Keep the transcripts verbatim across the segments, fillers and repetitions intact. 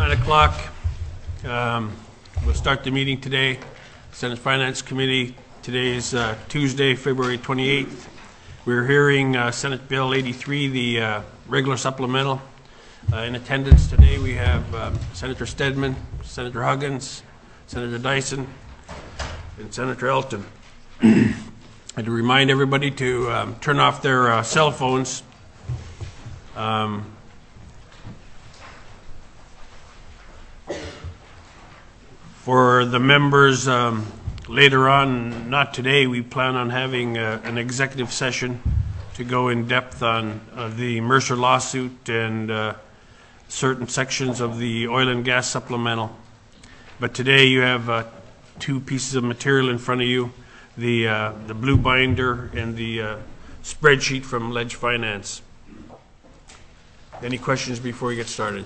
nine o'clock. Um, we'll start the meeting today. Senate Finance Committee. Today is uh, Tuesday, February twenty-eighth. We're hearing uh, Senate Bill eighty-three, the uh, regular supplemental. Uh, in attendance today we have uh, Senator Stedman, Senator Huggins, Senator Dyson, and Senator Elton. And to remind everybody to um, turn off their uh, cell phones. Um, for the members um, later on, not today, we plan on having uh, an executive session to go in depth on uh, the Mercer lawsuit and uh, certain sections of the oil and gas supplemental. But today you have uh, two pieces of material in front of you, the, uh, the blue binder and the uh, spreadsheet from Ledge Finance. Any questions before we get started?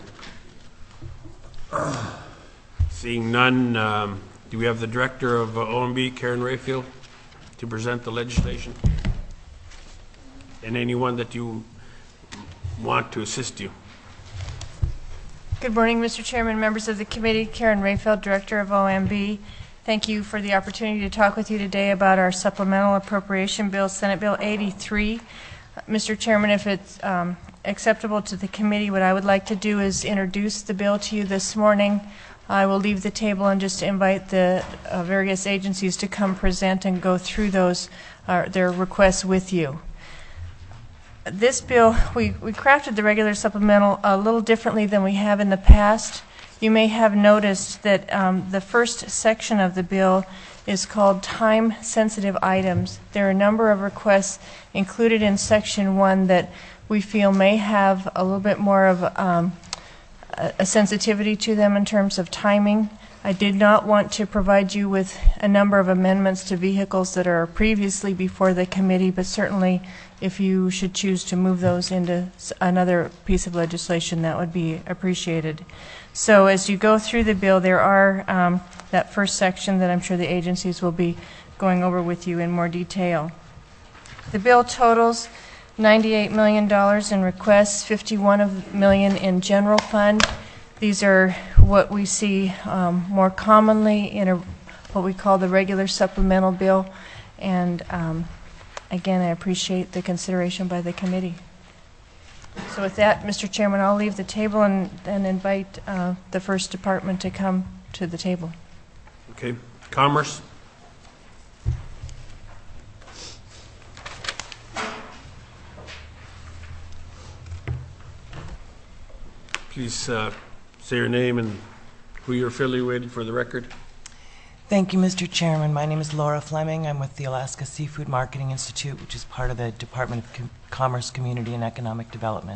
Seeing none, um, do we have the Director of uh, O M B, Karen Rayfield, to present the legislation? And anyone that you want to assist you. Good morning, Mister Chairman, members of the committee. Karen Rayfield, Director of O M B. Thank you for the opportunity to talk with you today about our supplemental appropriation bill, Senate Bill eighty-three. Mister Chairman, if it's um, acceptable to the committee, what I would like to do is introduce the bill to you this morning. I will leave the table and just invite the uh, various agencies to come present and go through those uh, their requests with you. This bill, we, we crafted the regular supplemental a little differently than we have in the past. You may have noticed that um, the first section of the bill is called time-sensitive items. There are a number of requests included in section one that we feel may have a little bit more of um, a, a sensitivity to them in terms of timing. I did not want to provide you with a number of amendments to vehicles that are previously before the committee, but certainly if you should choose to move those into another piece of legislation, that would be appreciated. So as you go through the bill, there are um, that first section that I'm sure the agencies will be going over with you in more detail. The bill totals ninety-eight million dollars in requests, fifty-one million dollars in general fund. These are what we see um, more commonly in a, what we call the regular supplemental bill. And um, again, I appreciate the consideration by the committee. So with that, Mister Chairman, I'll leave the table and, and invite uh, the first department to come to the table. Okay. Commerce. Please uh, say your name and who you're affiliated for the record. Thank you, Mister Chairman. My name is Laura Fleming. I'm with the Alaska Seafood Marketing Institute, which is part of the Department of Com Commerce, Community, and Economic Development.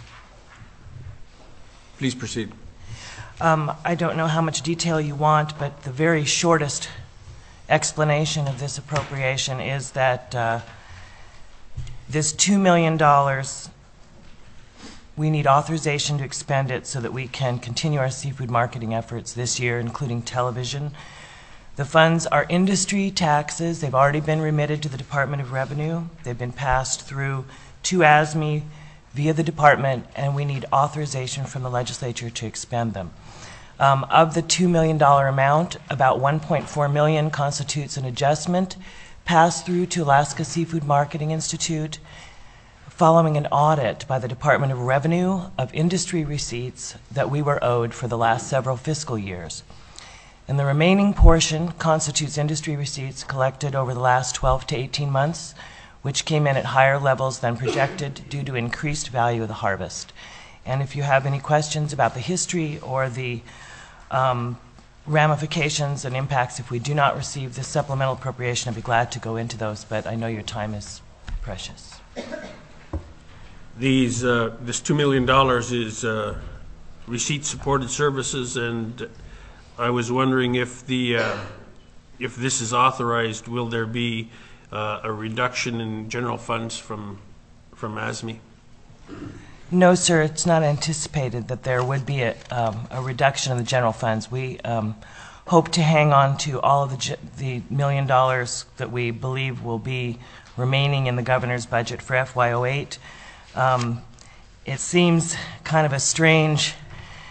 Please proceed. Um, I don't know how much detail you want, but the very shortest explanation of this appropriation is that uh, this two million dollars, we need authorization to expend it so that we can continue our seafood marketing efforts this year, including television. The funds are industry taxes. They've already been remitted to the Department of Revenue. They've been passed through to A S M E via the department, and we need authorization from the legislature to expend them. Um, of the two million dollar amount, about one point four million dollars constitutes an adjustment passed through to Alaska Seafood Marketing Institute following an audit by the Department of Revenue of industry receipts that we were owed for the last several fiscal years. And the remaining portion constitutes industry receipts collected over the last twelve to eighteen months, which came in at higher levels than projected due to increased value of the harvest. And if you have any questions about the history or the um, ramifications and impacts if we do not receive this supplemental appropriation, I'd be glad to go into those, but I know your time is precious. These, uh, this two million dollars is uh, receipt-supported services, and I was wondering if the uh, if this is authorized, will there be uh, a reduction in general funds from from A S M E? No, sir. It's not anticipated that there would be a, um, a reduction in the general funds. We um, hope to hang on to all of the the million dollars that we believe will be remaining in the governor's budget for F Y oh eight. Um, it seems kind of a strange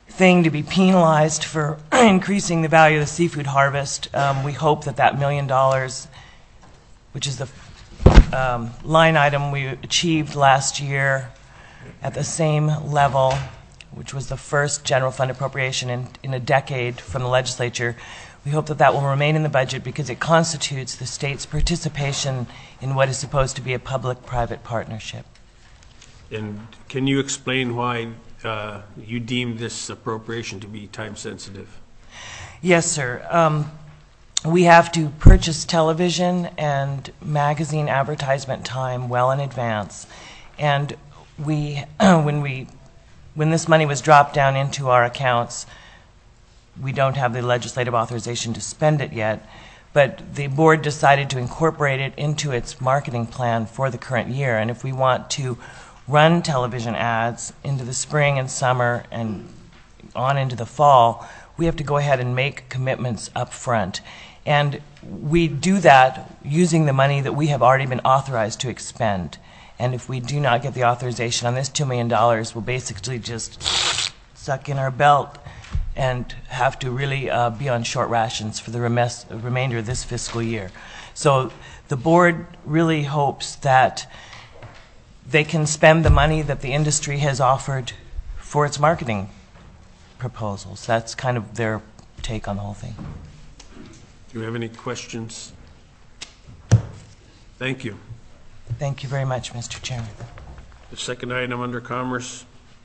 thing to be penalized for increasing the value of the seafood harvest. Um, we hope that that million dollars, which is the um, line item we achieved last year at the same level, which was the first general fund appropriation in, in a decade from the legislature, we hope that that will remain in the budget because it constitutes the state's participation in what is supposed to be a public-private partnership. And can you explain why uh, you deemed this appropriation to be time-sensitive? Yes, sir. Um, we have to purchase television and magazine advertisement time well in advance. And we, when we, when this money was dropped down into our accounts, we don't have the legislative authorization to spend it yet, but the board decided to incorporate it into its marketing plan for the current year. And if we want to run television ads into the spring and summer and on into the fall, we have to go ahead and make commitments up front. And we do that using the money that we have already been authorized to expend. And if we do not get the authorization on this two million dollars, we'll basically just suck in our belt and have to really uh, be on short rations for the remes- remainder of this fiscal year. So the board really hopes that they can spend the money that the industry has offered for its marketing proposals. That's kind of their take on the whole thing. Do you have any questions? Thank you. Thank you very much, Mister Chairman. The second item under Commerce.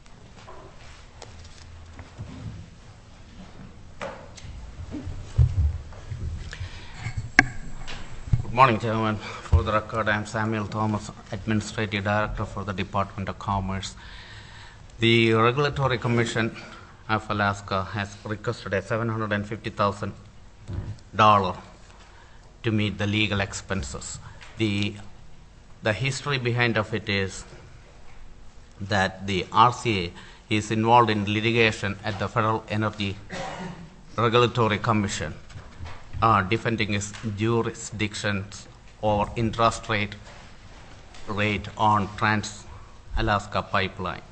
Good morning, gentlemen. For the record, I am Samuel Thomas, Administrative Director for the Department of Commerce. The Regulatory Commission of Alaska has requested a seven hundred fifty thousand dollars to meet the legal expenses. The, the history behind of it is that the R C A is involved in litigation at the Federal Energy Regulatory Commission, Uh, defending its jurisdictions over interest rate rate on Trans-Alaska Pipeline.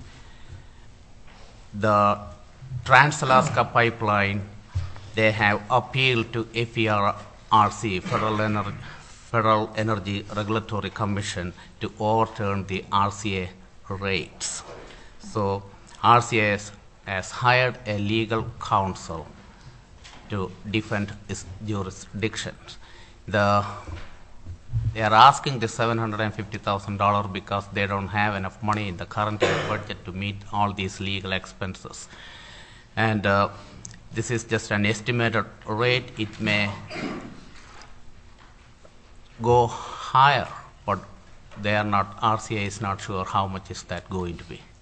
The Trans-Alaska Pipeline, they have appealed to F E R C, Federal Energy, Federal Energy Regulatory Commission, to overturn the R C A rates. So R C A has, has hired a legal counsel to defend its jurisdictions. The, they are asking the seven hundred fifty thousand dollars because they don't have enough money in the current year budget to meet all these legal expenses. And uh, this is just an estimated rate. It may go higher, but they are not, R C A is not sure how much is that going to be.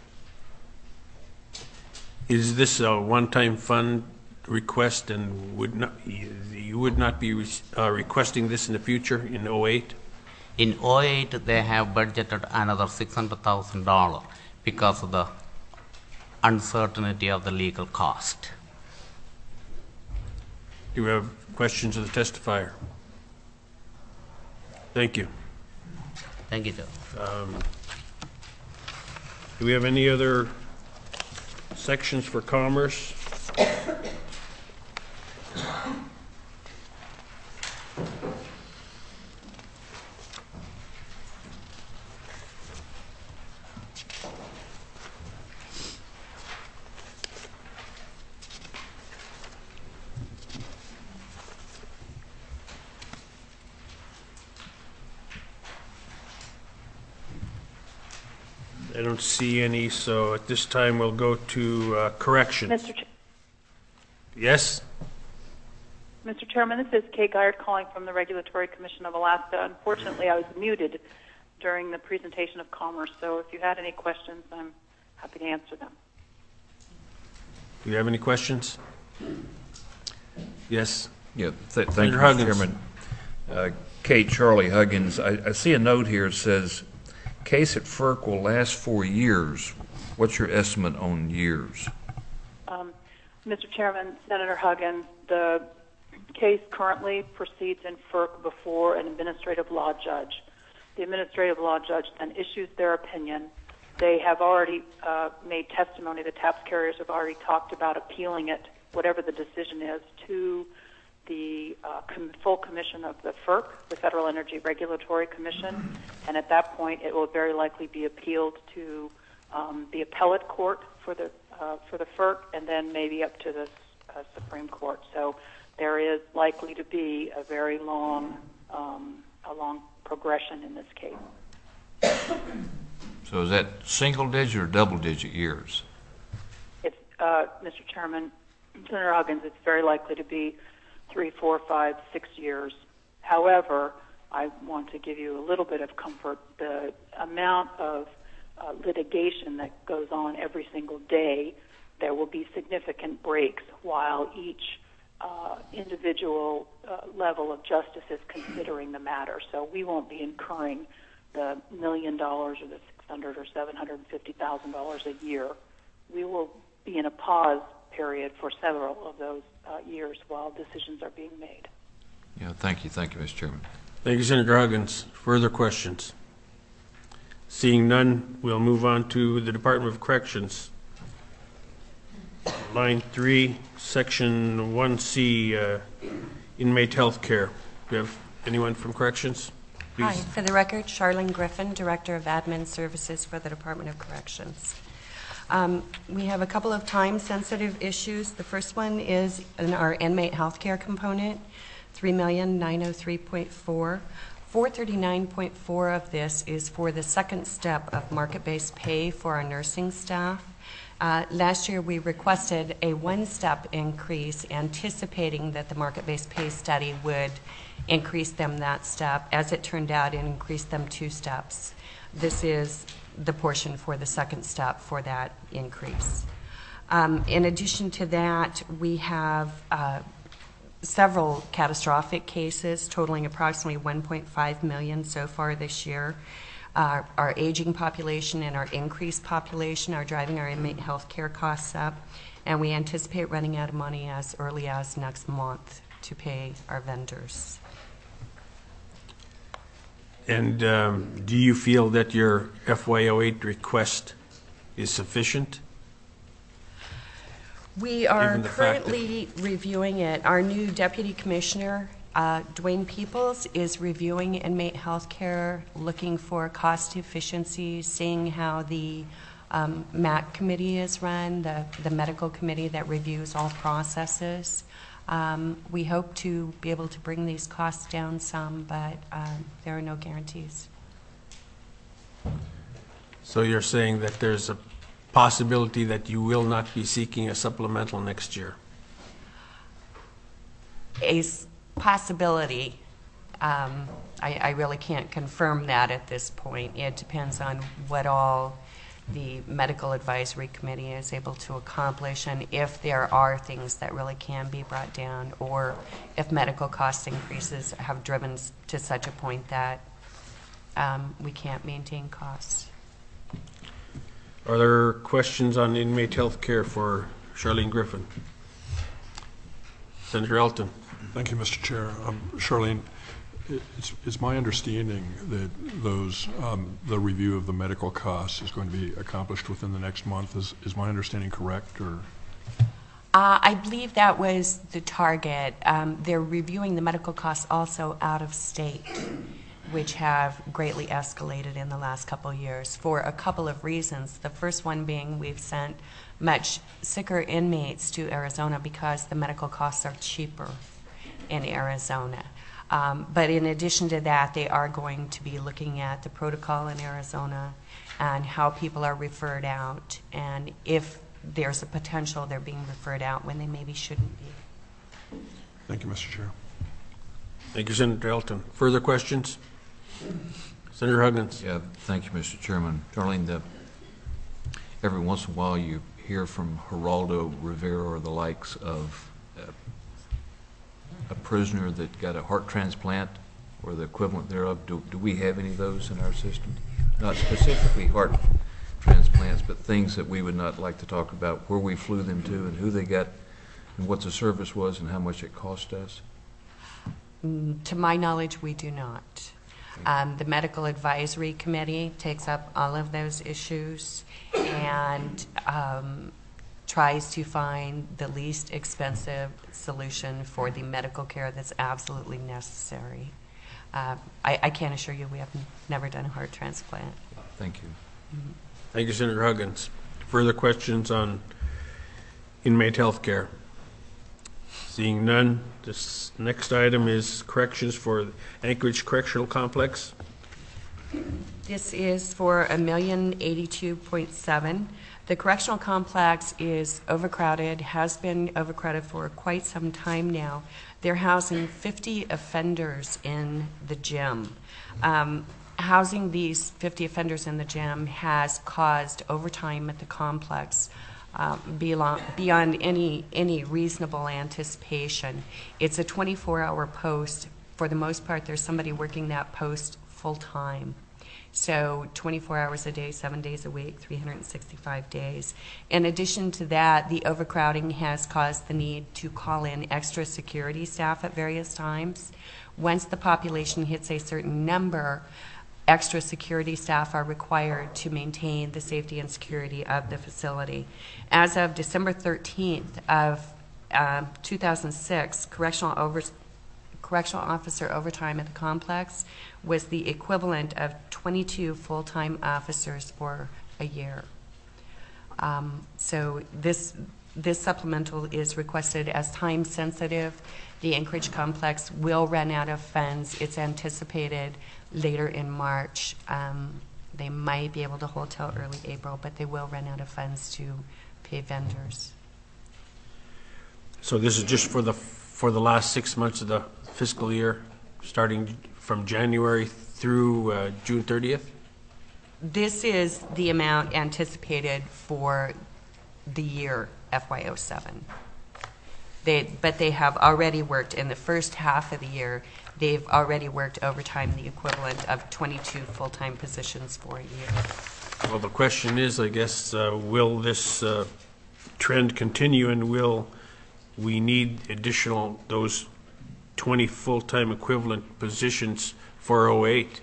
Is this a one-time fund request, and would not you would not be uh, requesting this in the future in oh eight? In oh eight, they have budgeted another six hundred thousand dollars because of the uncertainty of the legal cost. Do we have questions of the testifier? Thank you. Thank you, Joe. Um, do we have any other sections for Commerce? I don't see any, so at this time we'll go to uh, corrections. Mister Ch- Yes? Mister Chairman, this is Kay Guyard calling from the Regulatory Commission of Alaska. Unfortunately, I was muted during the presentation of Commerce, so if you had any questions, I'm happy to answer them. Do you have any questions? Yes? Yeah, th thank you, Mister Mister Chairman. Uh, Kate Charlie Huggins, I, I see a note here that says, case at FERC will last four years. What's your estimate on years? Um, Mister Chairman, Senator Huggins, the case currently proceeds in FERC before an administrative law judge. The administrative law judge then issues their opinion they have already uh, made testimony, the tax carriers have already talked about appealing it, whatever the decision is, to the uh, com- full commission of the F E R C, the Federal Energy Regulatory Commission, and at that point it will very likely be appealed to um, the appellate court for the uh, for the F E R C, and then maybe up to the uh, Supreme Court. So there is likely to be a very long, um, a long progression in this case. So is that single digit or double digit years? It's, uh, Mister Chairman, Senator Huggins, it's very likely to be three, four, five, six years. However, I want to give you a little bit of comfort. The amount of uh, litigation that goes on every single day, there will be significant breaks while each uh, individual uh, level of justice is considering the matter. So we won't be incurring the million dollars or the six hundred or seven hundred fifty thousand dollars a year. We will be in a pause period for several of those uh, years while decisions are being made. Yeah, thank you. Thank you, Mister Chairman. Thank you, Senator Huggins. Further questions? Seeing none, we'll move on to the Department of Corrections. Line three, section one C, uh, inmate health care. Do you have anyone from Corrections? Please. Hi, for the record, Charlene Griffin, Director of Admin Services for the Department of Corrections. Um, we have a couple of time-sensitive issues. The first one is in our inmate health care component, three million nine hundred three point four. four hundred thirty-nine point four of this is for the second step of market-based pay for our nursing staff. Uh, last year we requested a one-step increase, anticipating that the market-based pay study would increase them that step. As it turned out, it increased them two steps. This is the portion for the second step for that increase. Um, in addition to that, we have uh, several catastrophic cases totaling approximately one point five million so far this year. Uh, our aging population and our increased population are driving our inmate health care costs up, and we anticipate running out of money as early as next month to pay our vendors. And um, do you feel that your F Y oh eight request is sufficient? We are Given the fact that- currently reviewing it. Our new Deputy Commissioner, uh, Dwayne Peoples, is reviewing inmate health care, looking for cost efficiencies, seeing how the um, M A C committee is run, the, the medical committee that reviews all processes. Um, we hope to be able to bring these costs down some, but um, there are no guarantees. So you're saying that there's a possibility that you will not be seeking a supplemental next year? A s- possibility. Um, I, I really can't confirm that at this point. It depends on what all the medical advisory committee is able to accomplish, and if there are things that really can be brought down, or if medical cost increases have driven s- to such a point that um, we can't maintain costs. Are there questions on inmate health care for Charlene Griffin? Senator Elton. Thank you, Mister Chair. Um, Charlene, it's, it's my understanding that those um, the review of the medical costs is going to be accomplished within the next month. Is, is my understanding correct, or? Uh, I believe that was the target. Um, they're reviewing the medical costs also out of state, which have greatly escalated in the last couple of years for a couple of reasons. The first one being we've sent much sicker inmates to Arizona because the medical costs are cheaper in Arizona. Um, but in addition to that, they are going to be looking at the protocol in Arizona and how people are referred out, and if there's a potential they're being referred out when they maybe shouldn't be. Thank you, Mister Chair. Thank you, Senator Elton. Further questions? Senator Huggins. Yeah, thank you, Mister Chairman. Charlene, the, every once in a while you hear from Geraldo Rivera or the likes of uh, a prisoner that got a heart transplant or the equivalent thereof. Do, do we have any of those in our system? Not specifically heart transplants, but things that we would not like to talk about, where we flew them to and who they got and what the service was and how much it cost us? Mm, to my knowledge, we do not. Um, the Medical Advisory Committee takes up all of those issues and um, tries to find the least expensive solution for the medical care that's absolutely necessary. Uh, I, I can assure you we have n- never done a heart transplant. Thank you. Mm-hmm. Thank you, Senator Huggins. Further questions on inmate health care? Seeing none, this next item is corrections for Anchorage Correctional Complex. This is for a million eighty-two point seven. The correctional complex is overcrowded, has been overcrowded for quite some time now. They're housing fifty offenders in the gym. Um, housing these fifty offenders in the gym has caused overtime at the complex um, beyond, beyond any, any reasonable anticipation. It's a twenty-four hour post. For the most part, there's somebody working that post full-time. So twenty-four hours a day, seven days a week, three hundred sixty-five days. In addition to that, the overcrowding has caused the need to call in extra security staff at various times. Once the population hits a certain number, extra security staff are required to maintain the safety and security of the facility. As of December thirteenth of uh, two thousand six, correctional over correctional officer overtime at the complex was the equivalent of twenty-two full-time officers for a year. Um, so this this supplemental is requested as time sensitive. The Anchorage complex will run out of funds. It's anticipated later in March. Um, they might be able to hold till early April, but they will run out of funds to pay vendors. So this is just for the for the last six months of the fiscal year, starting from January through uh, June thirtieth? This is the amount anticipated for the year F Y oh seven. They, but they have already worked in the first half of the year. They've already worked overtime, the equivalent of twenty-two full-time positions for a year. Well, the question is, I guess, uh, will this uh, trend continue, and will we need additional, those twenty full-time equivalent positions for oh eight?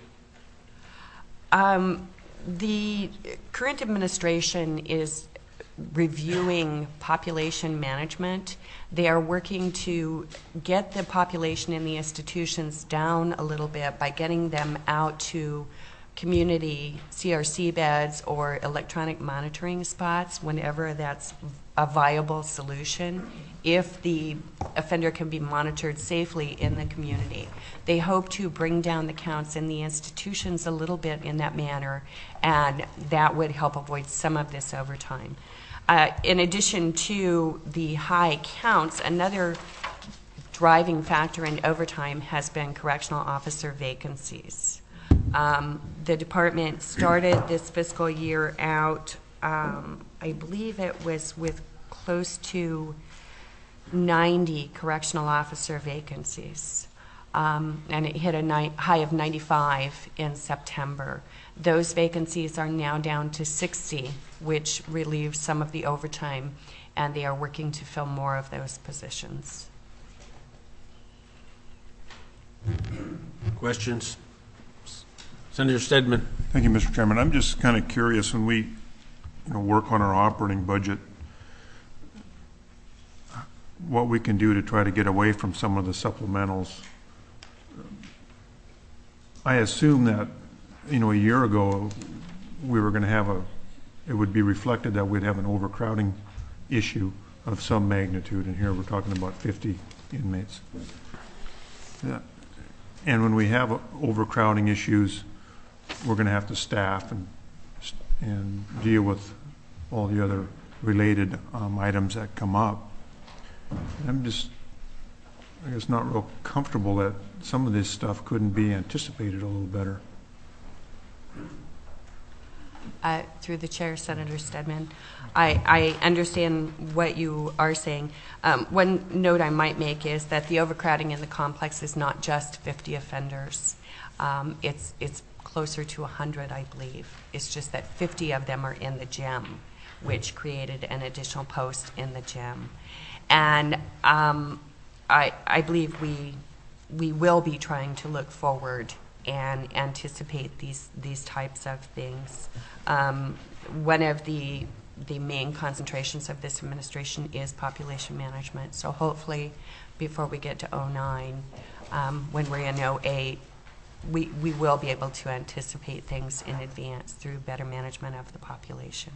Um, the current administration is reviewing population management. They are working to get the population in the institutions down a little bit by getting them out to community C R C beds or electronic monitoring spots whenever that's a viable solution, if the offender can be monitored safely in the community. They hope to bring down the counts in the institutions a little bit in that manner, and that would help avoid some of this overtime. Uh, in addition to the high counts, another driving factor in overtime has been correctional officer vacancies. Um, the department started this fiscal year out, um, I believe it was with close to ninety correctional officer vacancies. Um, and it hit a ni- high of ninety-five in September. Those vacancies are now down to sixty, which relieves some of the overtime, and they are working to fill more of those positions. Questions? Senator Stedman. Thank you, Mister Chairman. I'm just kind of curious, when we you know, work on our operating budget, what we can do to try to get away from some of the supplementals. I assume that, you know, a year ago we were going to have a, it would be reflected that we'd have an overcrowding issue of some magnitude, and here we're talking about fifty inmates. Yeah. And when we have overcrowding issues, we're going to have to staff and and deal with all the other related um, items that come up. I'm just, I guess, not real comfortable that some of this stuff couldn't be anticipated a little better. Uh, through the chair, Senator Stedman, I, I understand what you are saying. Um, one note I might make is that the overcrowding in the complex is not just fifty offenders. Um, it's it's closer to one hundred, I believe. It's just that fifty of them are in the gym, which created an additional post in the gym. And um, I, I believe we we will be trying to look forward and anticipate these these types of things. Um, one of the the main concentrations of this administration is population management. So hopefully, before we get to oh nine, um, when we're in oh eight, we we will be able to anticipate things in advance through better management of the population.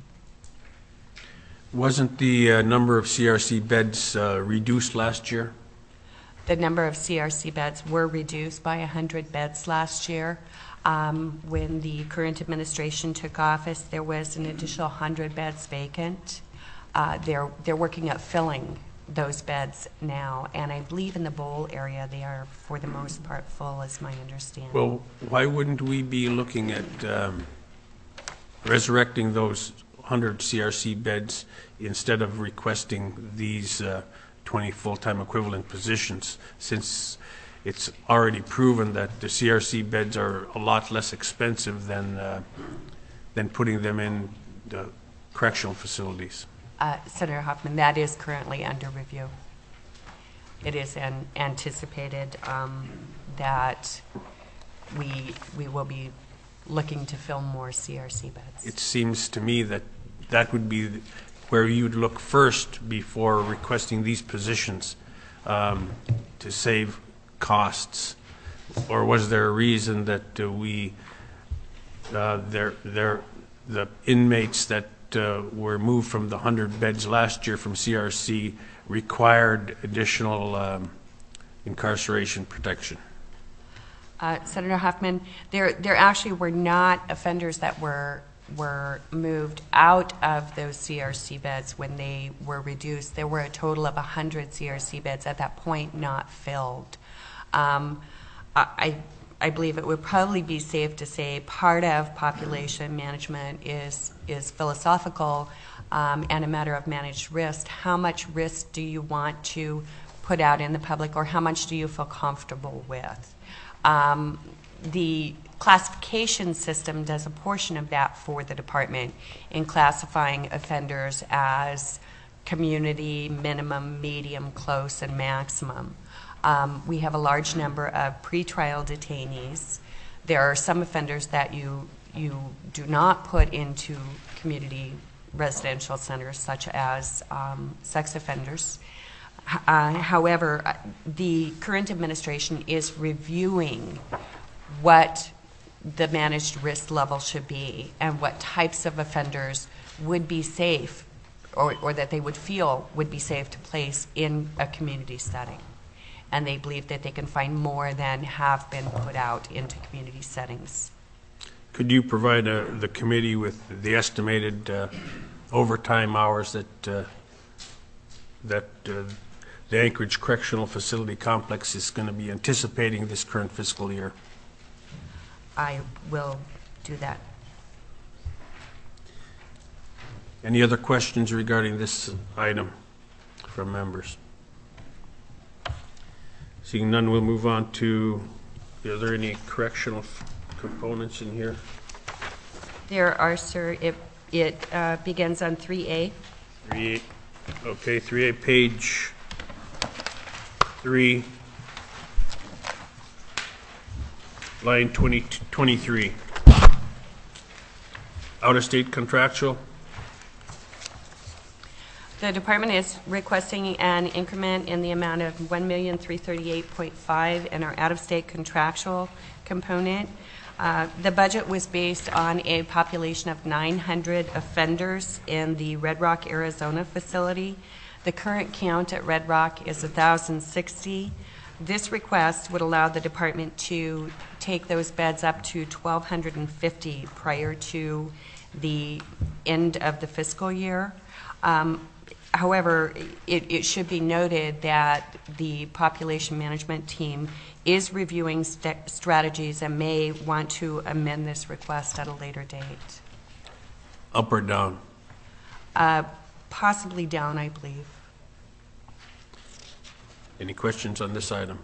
Wasn't the uh, number of C R C beds uh, reduced last year? The number of C R C beds were reduced by one hundred beds last year. Um, when the current administration took office, there was an additional one hundred beds vacant. Uh, they're, they're working at filling those beds now, and I believe in the Bowl area they are, for the most part, full, is my understanding. Well, why wouldn't we be looking at um, resurrecting those one hundred C R C beds instead of requesting these uh, twenty full-time equivalent positions, since it's already proven that the C R C beds are a lot less expensive than uh, than putting them in the correctional facilities? Uh, Senator Hoffman, that is currently under review. It is an anticipated um, that we we will be looking to fill more C R C beds. It seems to me that that would be where you'd look first before requesting these positions um, to save costs. Or was there a reason that uh, we, uh, there, there, the inmates that uh, were moved from the one hundred beds last year from C R C required additional um, incarceration protection? Uh, Senator Hoffman, there there actually were not offenders that were were moved out of those C R C beds when they were reduced. There were a total of one hundred C R C beds at that point not filled. Um, I, I believe it would probably be safe to say part of population management is, is philosophical um, and a matter of managed risk. How much risk do you want to put out in the public, or how much do you feel comfortable with? Um, the classification system does a portion of that for the department in classifying offenders as community, minimum, medium, close, and maximum. Um, we have a large number of pretrial detainees. There are some offenders that you you do not put into community residential centers, such as um, sex offenders. Uh, however, the current administration is reviewing what the managed risk level should be and what types of offenders would be safe, or, or that they would feel would be safe to place in a community setting. And they believe that they can find more than have been put out into community settings. Could you provide uh, the committee with the estimated uh, overtime hours that uh, that uh, the Anchorage Correctional Facility Complex is going to be anticipating this current fiscal year? I will do that. Any other questions regarding this item from members? Seeing none, we'll move on to, are there any correctional f components in here? There are, sir. It, it uh, begins on three A. three A, okay, three A, page three, line twenty, twenty-three. Out-of-state contractual. The department is requesting an increment in the amount of one million three hundred thirty-eight point five in our out-of-state contractual component. Uh, the budget was based on a population of nine hundred offenders in the Red Rock, Arizona facility. The current count at Red Rock is one thousand sixty. This request would allow the department to take those beds up to one thousand two hundred fifty prior to the end of the fiscal year. Um, However, it, it should be noted that the population management team is reviewing st strategies and may want to amend this request at a later date. Up or down? Uh, possibly down, I believe. Any questions on this item?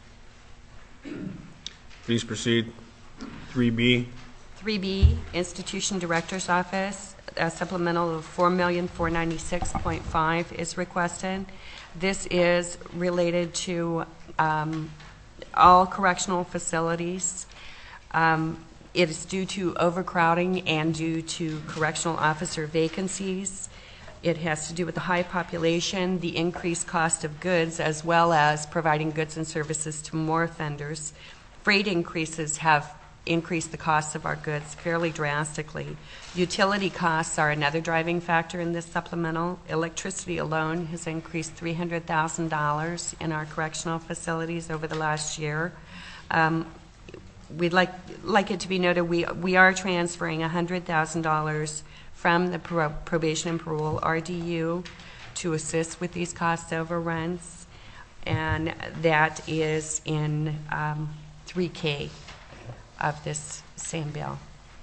Please proceed. three B. three B, Institution Director's Office. A supplemental of four million four hundred ninety-six point five is requested. This is related to um, all correctional facilities. Um, It is due to overcrowding and due to correctional officer vacancies. It has to do with the high population, the increased cost of goods, as well as providing goods and services to more offenders. Freight increases have increased the costs of our goods fairly drastically. Utility costs are another driving factor in this supplemental. Electricity alone has increased three hundred thousand dollars in our correctional facilities over the last year. Um, We'd like like it to be noted we we are transferring one hundred thousand dollars from the pro probation and parole R D U to assist with these cost overruns, and that is in um, three K of this same bill.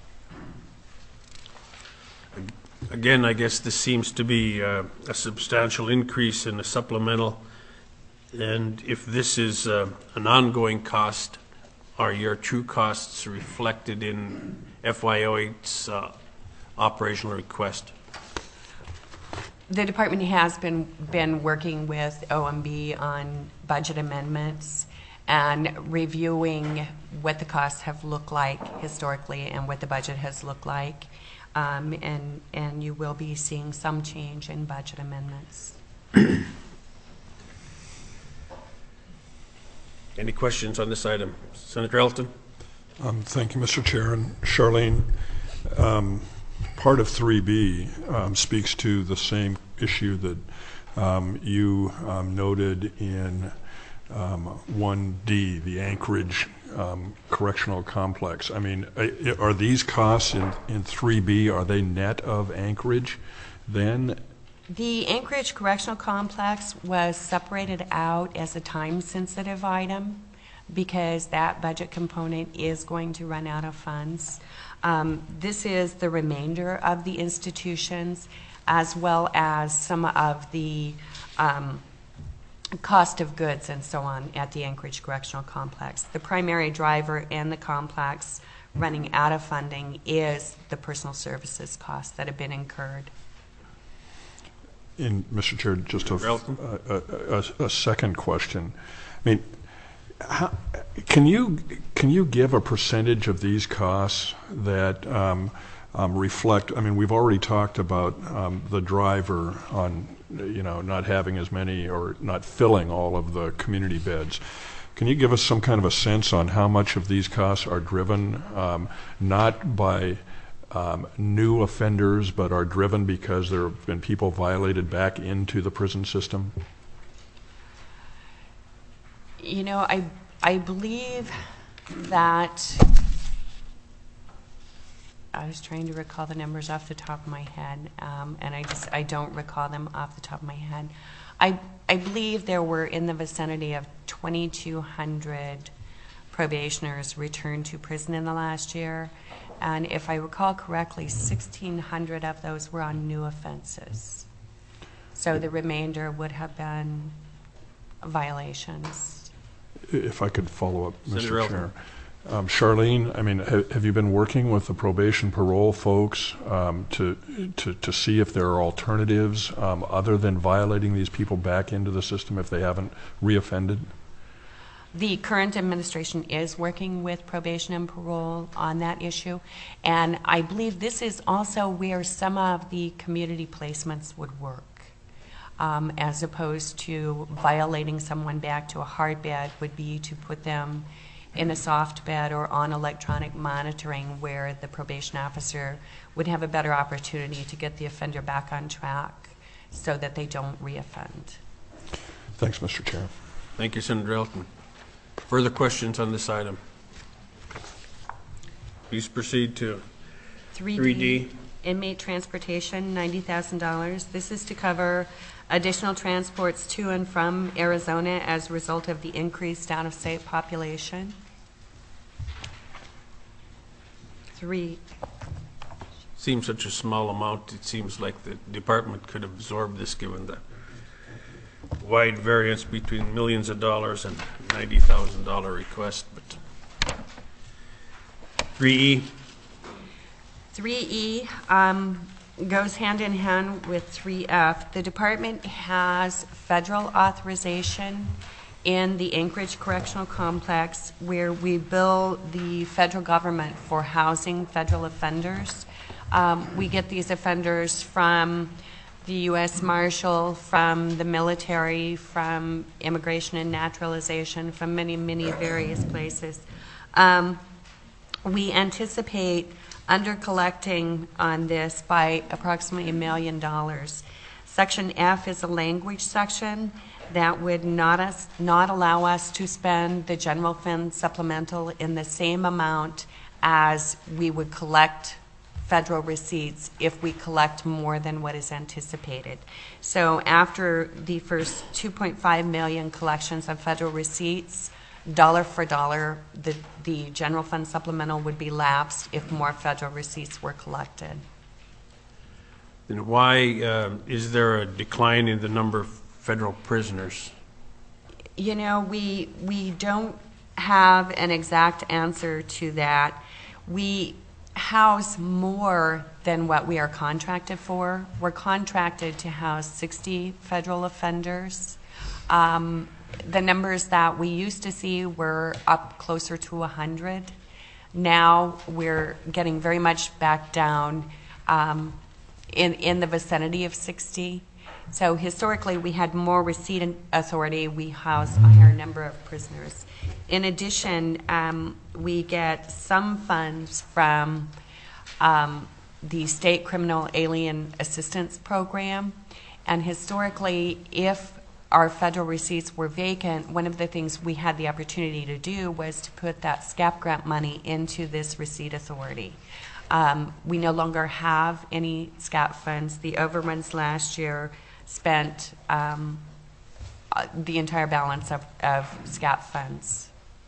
Again, I guess this seems to be uh, a substantial increase in the supplemental, and if this is uh, an ongoing cost, are your true costs reflected in F Y O eight's uh, operational request? The department has been been working with O M B on budget amendments and reviewing what the costs have looked like historically and what the budget has looked like, um, and and you will be seeing some change in budget amendments. Any questions on this item? Senator Elton? Um, thank you, Mister Chair. And Charlene, um, part of three B um, speaks to the same issue that um, you um, noted in um, one D, the Anchorage um, Correctional Complex. I mean, are these costs in, in three B, are they net of Anchorage then? The Anchorage Correctional Complex was separated out as a time-sensitive item because that budget component is going to run out of funds. Um, this is the remainder of the institutions, as well as some of the um, cost of goods and so on at the Anchorage Correctional Complex. The primary driver in the complex running out of funding is the personal services costs that have been incurred. In, Mister Chair, just a, a, a, a second question. I mean, how, can you can you give a percentage of these costs that um, um, reflect? I mean, we've already talked about um, the driver on, you know, not having as many or not filling all of the community beds. Can you give us some kind of a sense on how much of these costs are driven um, not by Um, new offenders, but are driven because there have been people violated back into the prison system? You know, I I believe that I was trying to recall the numbers off the top of my head, um, and I just I don't recall them off the top of my head. I I believe there were in the vicinity of twenty-two hundred probationers returned to prison in the last year. And if I recall correctly, sixteen hundred of those were on new offenses. So the remainder would have been violations. If I could follow up, Mister Senator Chair. Um, Charlene, I mean, have, have you been working with the probation parole folks um, to, to, to see if there are alternatives um, other than violating these people back into the system if they haven't reoffended? The current administration is working with probation and parole on that issue, and I believe this is also where some of the community placements would work, um, as opposed to violating someone back to a hard bed would be to put them in a soft bed or on electronic monitoring where the probation officer would have a better opportunity to get the offender back on track so that they don't reoffend. Thanks, Mister Chair. Thank you, Senator Elton. Further questions on this item? Please proceed to three D. Inmate transportation, ninety thousand dollars. This is to cover additional transports to and from Arizona as a result of the increased out-of-state population. Three. Seems such a small amount. It seems like the department could absorb this given the wide variance between millions of dollars and ninety thousand dollar request. But three E. three E um, goes hand in hand with three F. The department has federal authorization in the Anchorage Correctional Complex, where we bill the federal government for housing federal offenders. Um, we get these offenders from the U S Marshal, from the military, from Immigration and Naturalization, from many, many various places. Um, we anticipate under-collecting on this by approximately a million dollars. Section F is a language section that would not, us, not allow us to spend the general fund supplemental in the same amount as we would collect federal receipts if we collect more than what is anticipated. So after the first two point five million collections of federal receipts, dollar for dollar, the, the general fund supplemental would be lapsed if more federal receipts were collected. Then why uh, is there a decline in the number of federal prisoners? You know, we we don't have an exact answer to that. We house more than what we are contracted for. We're contracted to house sixty federal offenders. Um, the numbers that we used to see were up closer to one hundred. Now we're getting very much back down um, in, in the vicinity of sixty. So historically, we had more receipt authority. We house a higher number of prisoners. In addition, um, we get some funds from um, the State Criminal Alien Assistance Program. And historically, if our federal receipts were vacant, one of the things we had the opportunity to do was to put that SCAP grant money into this receipt authority. Um, we no longer have any SCAP funds. The overruns last year spent um, uh, the entire balance of, of SCAP funds.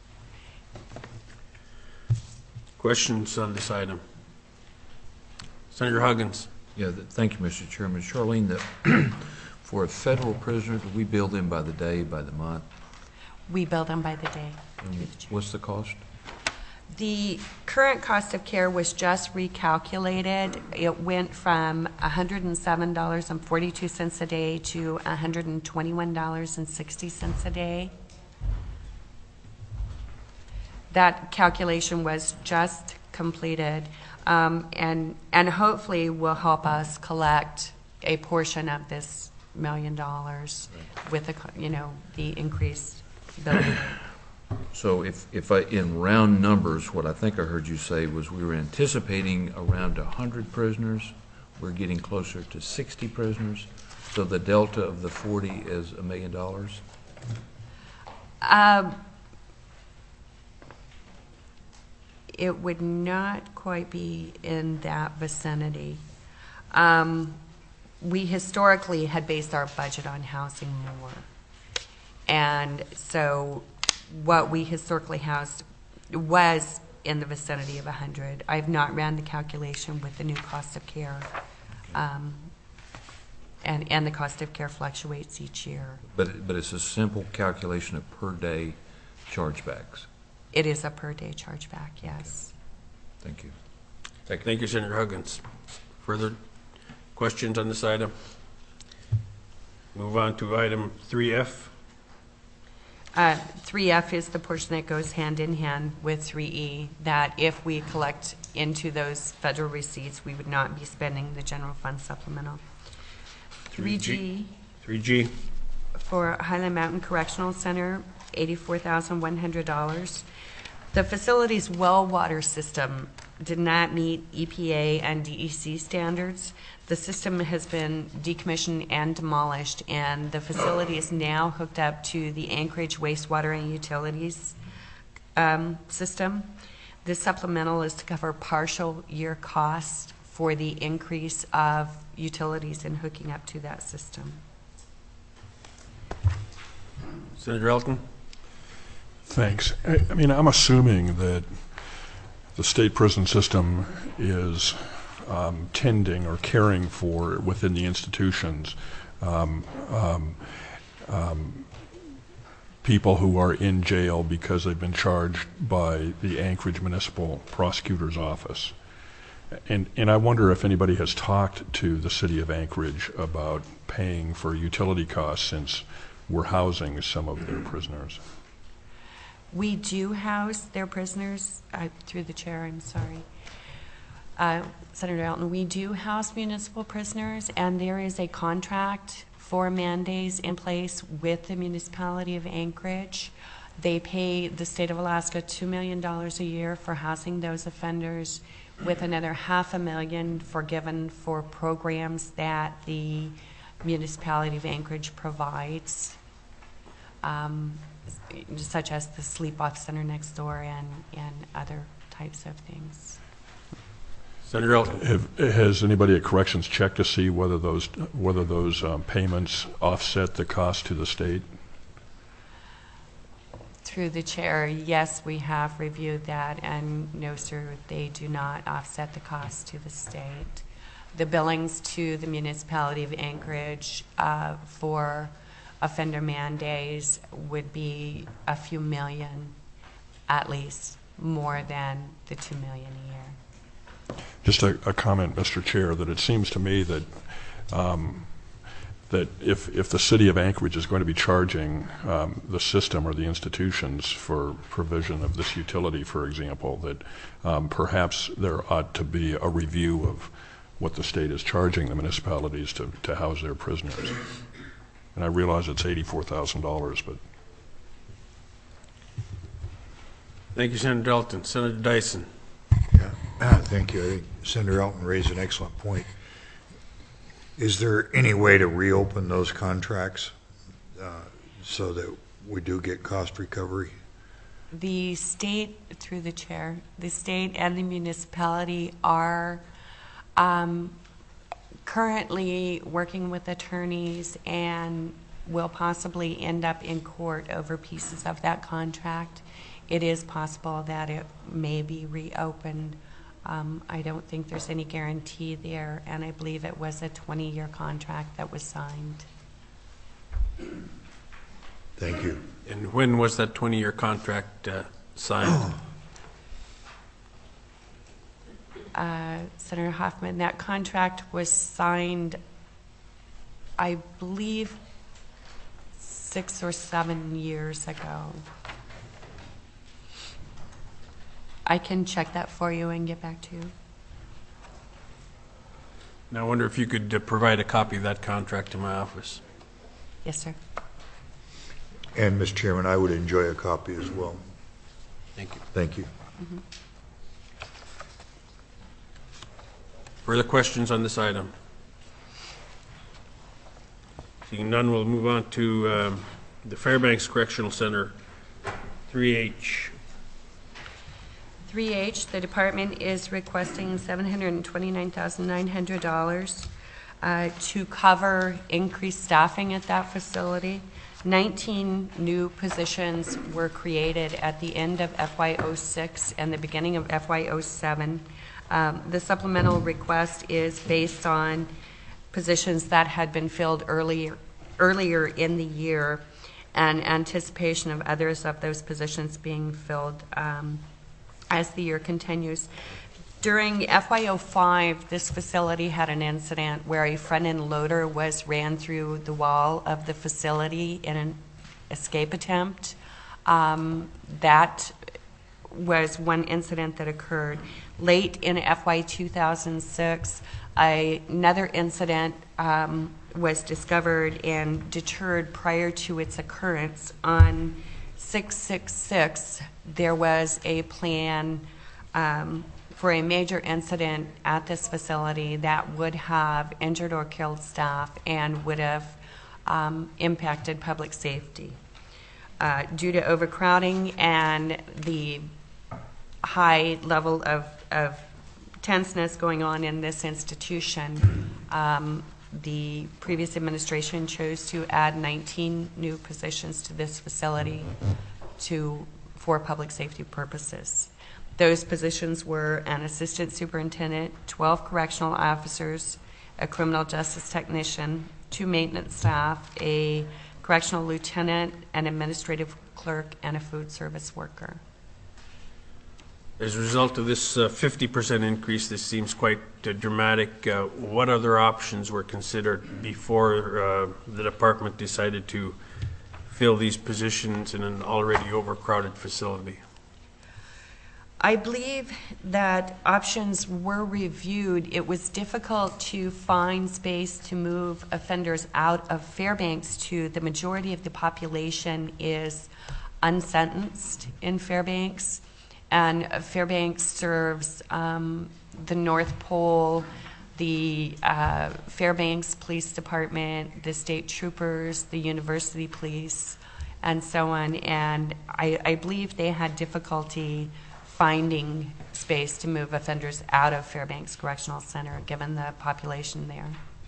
Questions on this item? Senator Huggins. Yeah, th- thank you, Mister Chairman. Charlene, the, for a federal prisoner, do we bill them by the day, by the month? We bill them by the day. And what's the cost? The current cost of care was just recalculated. It went from one hundred seven dollars and forty-two cents a day to one hundred twenty-one dollars and sixty cents a day. That calculation was just completed, um, and and hopefully will help us collect a portion of this million dollars with the you know the increased billing. So if, if I, in round numbers, what I think I heard you say was we were anticipating around one hundred prisoners. We're getting closer to sixty prisoners. So the delta of the forty is a million dollars? Um, it would not quite be in that vicinity. Um, we historically had based our budget on housing more. And so what we historically housed was in the vicinity of one hundred. I've not ran the calculation with the new cost of care. Um, and, and the cost of care fluctuates each year. But, but it's a simple calculation of per day chargebacks. It is a per day chargeback, yes. Thank you. Thank you, Thank you Senator Huggins. Further questions on this item? Move on to item three F. Uh, three F is the portion that goes hand in hand with three E, that if we collect into those federal receipts, we would not be spending the general fund supplemental. three G. three G. For Highland Mountain Correctional Center, eighty-four thousand one hundred dollars. The facility's well water system did not meet E P A and D E C standards. The system has been decommissioned and demolished, and the facility is now hooked up to the Anchorage Wastewater and Utilities um, system. This supplemental is to cover partial year costs for the increase of utilities in hooking up to that system. Senator Elton. Thanks. I, I mean, I'm assuming that the state prison system is um, tending or caring for within the institutions um, um, um, people who are in jail because they've been charged by the Anchorage Municipal Prosecutor's Office. And, and I wonder if anybody has talked to the city of Anchorage about paying for utility costs, since were housing some of their prisoners. We do house their prisoners, uh, through the chair, I'm sorry. Uh, Senator Elton, we do house municipal prisoners, and there is a contract for man days in place with the municipality of Anchorage. They pay the state of Alaska two million dollars a year for housing those offenders, with another half a million forgiven for programs that the municipality of Anchorage provides, um, such as the sleep-off center next door and, and other types of things. Senator Elton. Have, has anybody at Corrections checked to see whether those whether those um, payments offset the cost to the state? Through the chair, yes, we have reviewed that, and no, sir, they do not offset the cost to the state. The billings to the municipality of Anchorage uh, for offender man days would be a few million, at least, more than the two million a year. Just a, a comment, Mister Chair, that it seems to me that um, that if, if the city of Anchorage is going to be charging um, the system or the institutions for provision of this utility, for example, that um, perhaps there ought to be a review of what the state is charging the municipalities to, to house their prisoners. And I realize it's eighty-four thousand dollars, but... Thank you, Senator Elton. Senator Dyson. Yeah, ah, thank you. I think Senator Elton raised an excellent point. Is there any way to reopen those contracts uh, so that we do get cost recovery? The state, through the chair, the state and the municipality are um, currently working with attorneys and will possibly end up in court over pieces of that contract. It is possible that it may be reopened. Um, I don't think there's any guarantee there, and I believe it was a twenty-year contract that was signed. Thank you. And when was that twenty-year contract uh, signed? Uh, Senator Hoffman, that contract was signed, I believe, six or seven years ago. I can check that for you and get back to you. Now, I wonder if you could uh, provide a copy of that contract to my office. Yes, sir. And, Mister Chairman, I would enjoy a copy as well. Thank you. Thank you. Mm-hmm. Further questions on this item? Seeing none, we'll move on to um, the Fairbanks Correctional Center, three H. three H, the department is requesting seven hundred twenty-nine thousand nine hundred dollars uh, to cover increased staffing at that facility. nineteen new positions were created at the end of F Y oh six and the beginning of F Y oh seven. Um, the supplemental request is based on positions that had been filled earlier, earlier in the year, and anticipation of others of those positions being filled um, as the year continues. During F Y oh five, this facility had an incident where a front-end loader was ran through the wall of the facility in an escape attempt. Um, that was one incident that occurred. Late in F Y two thousand six, a, another incident um, was discovered and deterred prior to its occurrence. On six six six, there was a plan um, for a major incident at this facility that would have injured or killed staff and would have um, impacted public safety. Uh, due to overcrowding and the high level of, of tenseness going on in this institution, um, the previous administration chose to add nineteen new positions to this facility to for public safety purposes. Those positions were an assistant superintendent, twelve correctional officers, a criminal justice technician, two maintenance staff, a correctional lieutenant, an administrative clerk, and a food service worker. As a result of this uh, fifty percent increase, this seems quite uh, dramatic. Uh, what other options were considered before uh, the department decided to fill these positions in an already overcrowded facility? I believe that options were reviewed. It was difficult to find space to move offenders out of Fairbanks to the majority of the population is unsentenced in Fairbanks, and Fairbanks serves um, the North Pole, the uh, Fairbanks Police Department, the state troopers, the university police, and so on. And I, I believe they had difficulty finding space to move offenders out of Fairbanks Correctional Center, given the population there.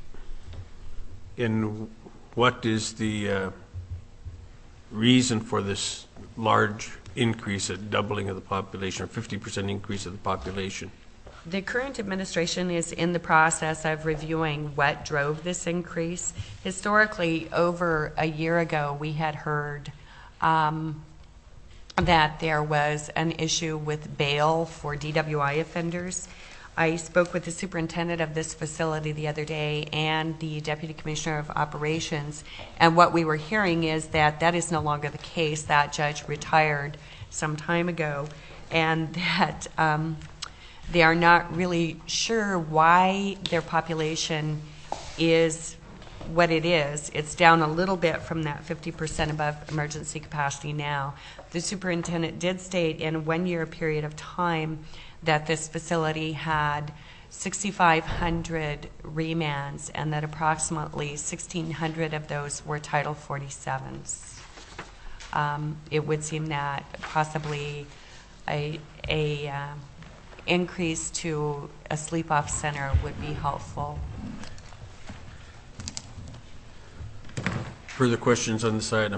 And what is the uh, reason for this large increase, a doubling of the population, or fifty percent increase of the population? The current administration is in the process of reviewing what drove this increase. Historically, over a year ago, we had heard um, that there was an issue with bail for D W I offenders. I spoke with the superintendent of this facility the other day and the deputy commissioner of operations, and what we were hearing is that that is no longer the case. That judge retired some time ago, and that um, they are not really sure why their population is what it is. It's down a little bit from that fifty percent above emergency capacity now. The superintendent did state in a one-year period of time that this facility had six thousand five hundred remands and that approximately sixteen hundred of those were Title forty-sevens. Um, it would seem that possibly a, a uh, increase to a sleep-off center would be helpful. Further questions on this item?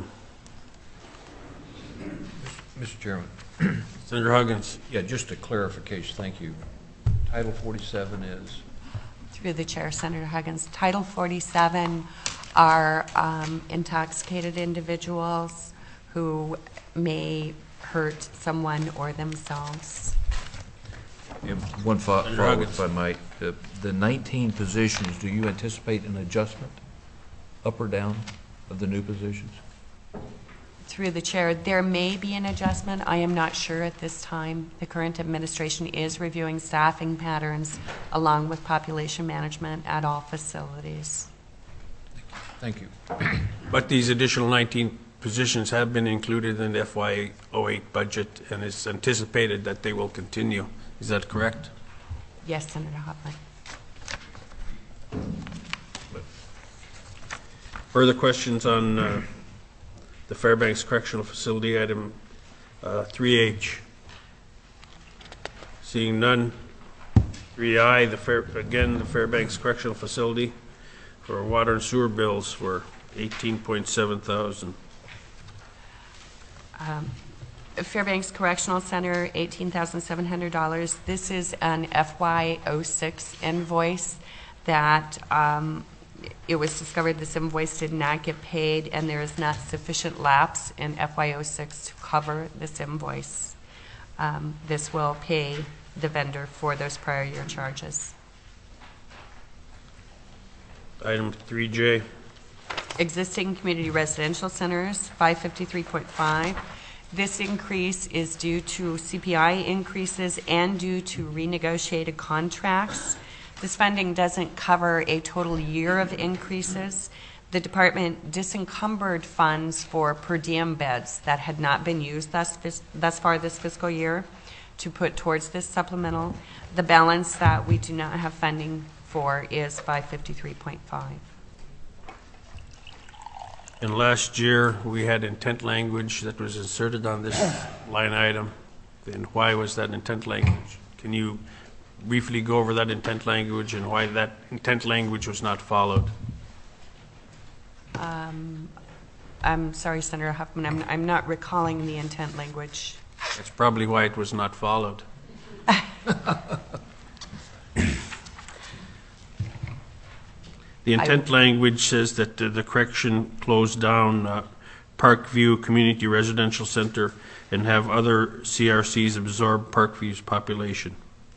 Mister Chairman. Senator Huggins. Yeah, just a clarification, thank you. Title forty-seven is? Through the chair, Senator Huggins. Title forty-seven are um, intoxicated individuals who may hurt someone or themselves. Yeah, one fo- Senator follow, Huggins. if I might. The, the nineteen positions, do you anticipate an adjustment, up or down, of the new positions? Through the chair, there may be an adjustment. I am not sure at this time. The current administration is reviewing staffing patterns along with population management at all facilities. Thank you. But these additional nineteen positions have been included in the F Y oh eight budget, and it's anticipated that they will continue. Is that correct? Yes, Senator Hoffman. Further questions on uh, the Fairbanks Correctional Facility, item uh, three H? Seeing none. three I, the Fair, again, the Fairbanks Correctional Facility for water and sewer bills for eighteen point seven thousand. Um, Fairbanks Correctional Center, eighteen thousand seven hundred dollars. This is an F Y oh six invoice that um, it was discovered this invoice did not get paid, and there is not sufficient lapse in F Y oh six to cover this invoice. Um, this will pay the vendor for those prior year charges. Item three J. Existing community residential centers, five fifty-three point five. This increase is due to C P I increases and due to renegotiated contracts. This funding doesn't cover a total year of increases. The department disencumbered funds for per diem beds that had not been used thus, thus far this fiscal year to put towards this supplemental. The balance that we do not have funding for is five fifty-three point five. And last year, we had intent language that was inserted on this line item. And why was that intent language? Can you briefly go over that intent language and why that intent language was not followed? Um, I'm sorry, Senator Huffman, I'm, I'm not recalling the intent language. That's probably why it was not followed. The intent language says that uh, the correction closed down uh, Parkview Community Residential Center and have other C R Cs absorb Parkview's population.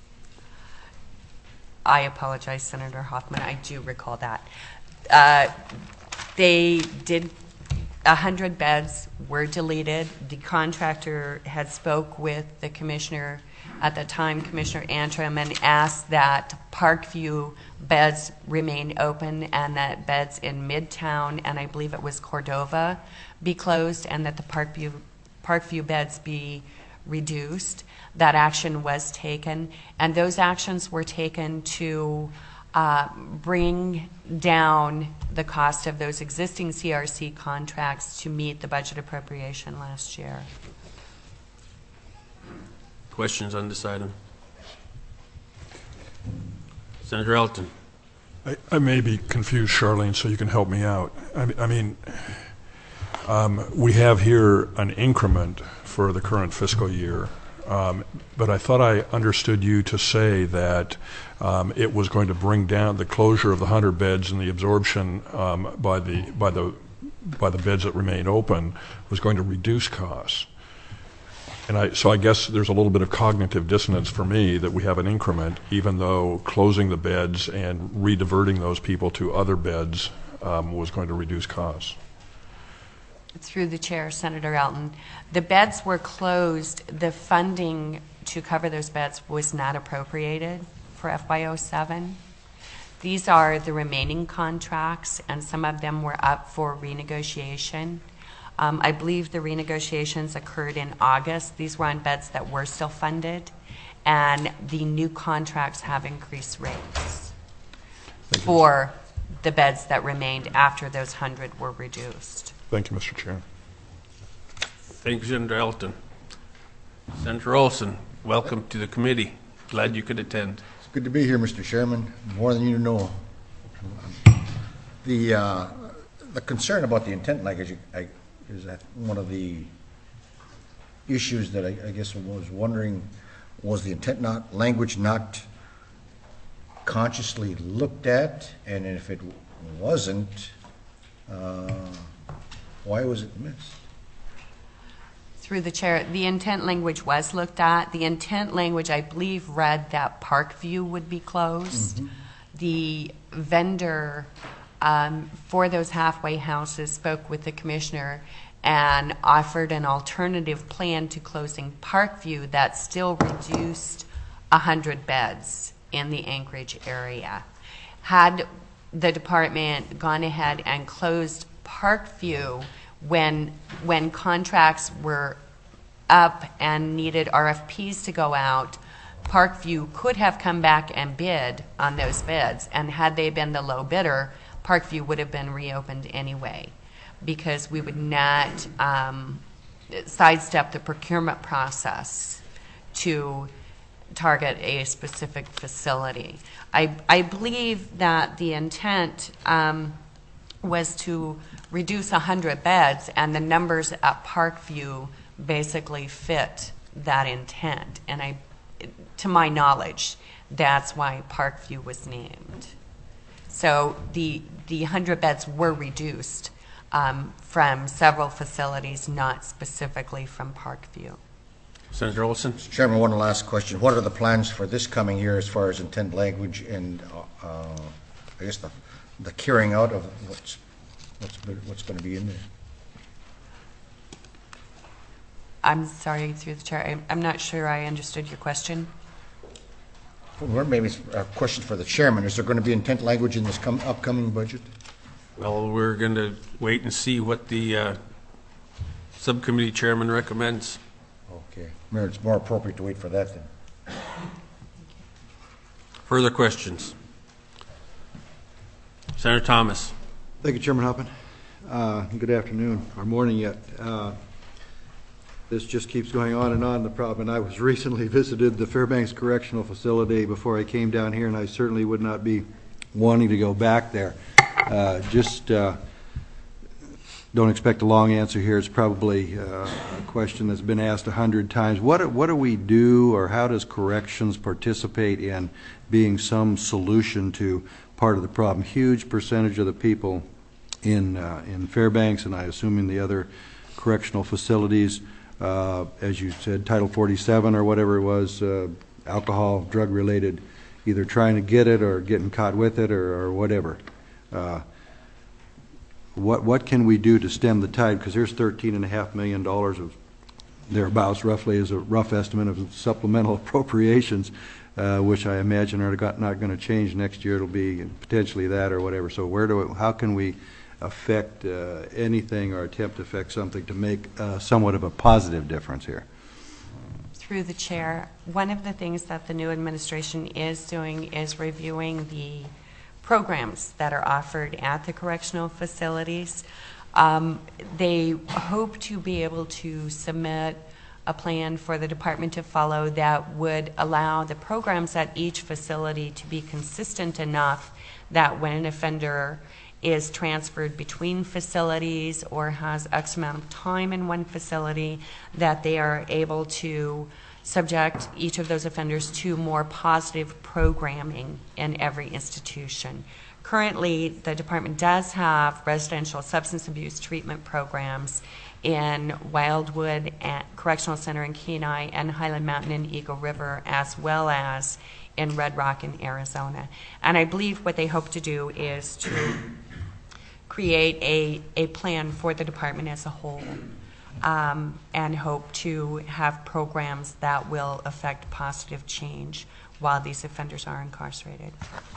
I apologize, Senator Hoffman. I do recall that. Uh, they did A hundred beds were deleted. The contractor had spoke with the commissioner at the time, Commissioner Antrim, and asked that Parkview beds remain open and that beds in Midtown, and I believe it was Cordova, be closed, and that the Parkview, Parkview beds be reduced. That action was taken, and those actions were taken to uh, bring down the cost of those existing C R C contracts to meet the budget appropriation last year. Questions on this item? Senator Elton. I, I may be confused, Charlene, so you can help me out. I, I mean, um, we have here an increment for the current fiscal year, um, but I thought I understood you to say that um, it was going to bring down the closure of the hundred beds and the absorption um, by the by the by the beds that remain open was going to reduce costs. And I, so I guess there's a little bit of cognitive dissonance for me that we have an increment, even though closing the beds and re-diverting those people to other beds um, was going to reduce costs. Through the chair, Senator Elton, the beds were closed. The funding to cover those beds was not appropriated for F Y oh seven. These are the remaining contracts, and some of them were up for renegotiation. Um, I believe the renegotiations occurred in August. These were on beds that were still funded, and the new contracts have increased rates for the beds that remained after those hundred were reduced. Thank you, Mister Chair. Thank you, Senator Elton. Senator Olson, welcome to the committee. Glad you could attend. It's good to be here, Mister Chairman. More than you know. The uh, the concern about the intent language I, is that one of the issues that I, I guess I was wondering, was the intent not language not consciously looked at, and if it wasn't, uh, why was it missed? Through the chair, the intent language was looked at. The intent language, I believe, read that Parkview would be closed. Mm-hmm. The vendor um, for those halfway houses spoke with the commissioner and offered an alternative plan to closing Parkview that still reduced one hundred beds in the Anchorage area. Had the department gone ahead and closed Parkview when when contracts were up and needed R F Ps to go out, Parkview could have come back and bid on those bids, and had they been the low bidder, Parkview would have been reopened anyway, because we would not um, sidestep the procurement process to target a specific facility. I, I believe that the intent um, was to reduce one hundred beds, and the numbers at Parkview basically fit that intent. And I, to my knowledge, that's why Parkview was named. So the the one hundred beds were reduced um, from several facilities, not specifically from Parkview. Senator Olson. Mister Chairman, one last question. What are the plans for this coming year as far as intent language and uh, I guess the the carrying out of what's what's what's going to be in there? I'm sorry, through the chair. I'm, I'm not sure I understood your question. Well, maybe it's a question for the chairman. Is there going to be intent language in this come, upcoming budget? Well, we're going to wait and see what the uh, subcommittee chairman recommends. Okay. Mayor, it's more appropriate to wait for that then. Further questions? Senator Thomas. Thank you, Chairman Hoppin. Uh, good afternoon, or morning yet. Uh, this just keeps going on and on, the problem. And I was recently visited the Fairbanks Correctional Facility before I came down here, and I certainly would not be wanting to go back there. Uh, just uh, don't expect a long answer here. It's probably uh, a question that's been asked a hundred times. What, what do we do, or how does corrections participate in being some solution to part of the problem? Huge percentage of the people in uh, in Fairbanks, and I assume in the other correctional facilities, uh, as you said, Title forty-seven or whatever it was, uh, alcohol, drug related, either trying to get it or getting caught with it or, or whatever. Uh, what, what can we do to stem the tide? Because there's thirteen and a half million dollars of thereabouts, roughly, is a rough estimate of supplemental appropriations, uh, which I imagine are got, not going to change next year. It'll be potentially that or whatever. So where do it, how can we affect uh, anything or attempt to affect something to make uh, somewhat of a positive difference here? Through the chair, one of the things that the new administration is doing is reviewing the programs that are offered at the correctional facilities. Um, they hope to be able to submit a plan for the department to follow that would allow the programs at each facility to be consistent enough that when an offender is transferred between facilities or has X amount of time in one facility, that they are able to subject each of those offenders to more positive programming in every institution. Currently, the department does have residential substance abuse treatment programs in Wildwood and Correctional Center in Kenai and Highland Mountain and Eagle River, as well as in Red Rock in Arizona. And I believe what they hope to do is to create a, a plan for the department as a whole, um, and hope to have programs that will affect positive change while these offenders are incarcerated.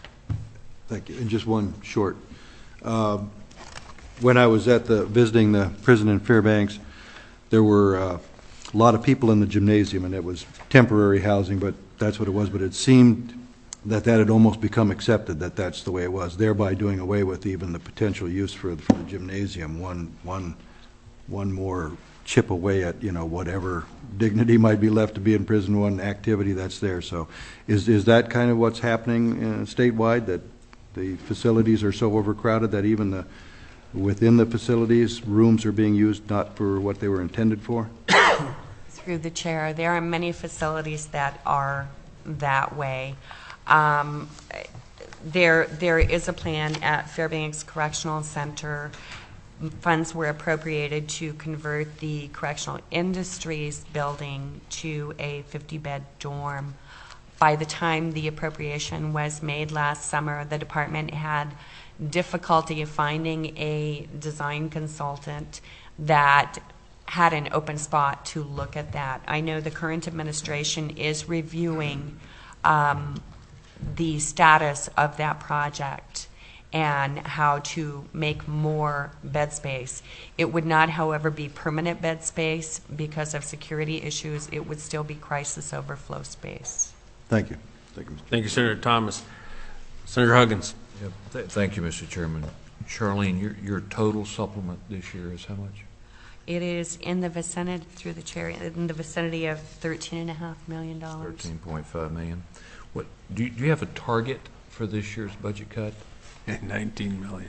Thank you. And just one short. Um, when I was at the visiting the prison in Fairbanks, there were uh, a lot of people in the gymnasium, and it was temporary housing, but that's what it was. But it seemed that that had almost become accepted, that that's the way it was, thereby doing away with even the potential use for, for the gymnasium. One, one, one more chip away at, you know, whatever dignity might be left to be in prison, one activity that's there. So is, is that kind of what's happening uh, statewide, that the facilities are so overcrowded that even the within the facilities, rooms are being used not for what they were intended for? Through the chair, there are many facilities that are that way. Um, there, there is a plan at Fairbanks Correctional Center. Funds were appropriated to convert the Correctional Industries building to a fifty bed dorm. By the time the appropriation was made last summer, the department had difficulty finding a design consultant that had an open spot to look at that. I know the current administration is reviewing um, the status of that project and how to make more bed space. It would not, however, be permanent bed space because of security issues. It would still be crisis overflow space. Thank you. Thank you, Mister Thank you, Senator Thomas. Senator Huggins. Yeah, th thank you, Mister Chairman. Charlene, your, your total supplement this year is how much? It is in the vicinity, through the chair, in the vicinity of thirteen and a half million dollars. Thirteen point five million. What do you, do you have a target for this year's budget cut? Nineteen million.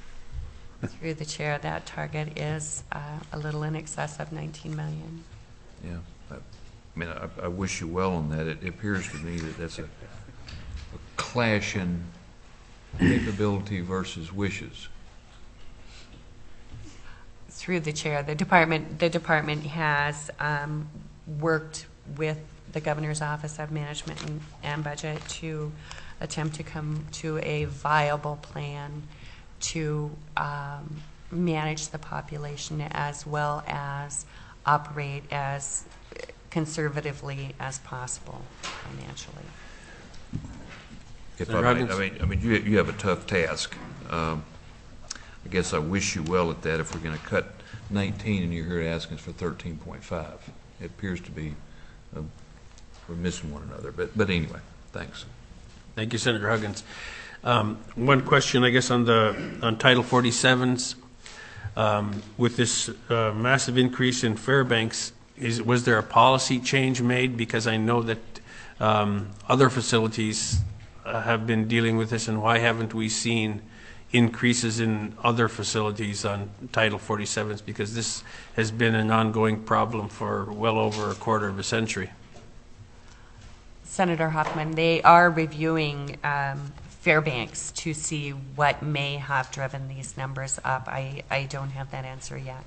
Through the chair, that target is uh, a little in excess of nineteen million. Yeah, I, I mean, I, I wish you well on that. It, it appears to me that that's a, a clash in capability versus wishes. Through the chair, the department, the department has um, worked with the Governor's Office of Management and, and Budget to attempt to come to a viable plan to um, manage the population as well as operate as conservatively as possible financially. If I, mean, I mean, I mean, you you have a tough task. Um, I guess I wish you well at that. If we're going to cut nineteen and you're here asking us for thirteen point five, it appears to be uh, we're missing one another. But but anyway, thanks. Thank you, Senator Huggins. Um, one question, I guess, on the on Title forty-sevens. Um, with this uh, massive increase in Fairbanks, is was there a policy change made? Because I know that um, other facilities uh, have been dealing with this, and why haven't we seen increases in other facilities on Title forty-sevens? Because this has been an ongoing problem for well over a quarter of a century. Senator Hoffman, they are reviewing um, Fairbanks to see what may have driven these numbers up. I, I don't have that answer yet.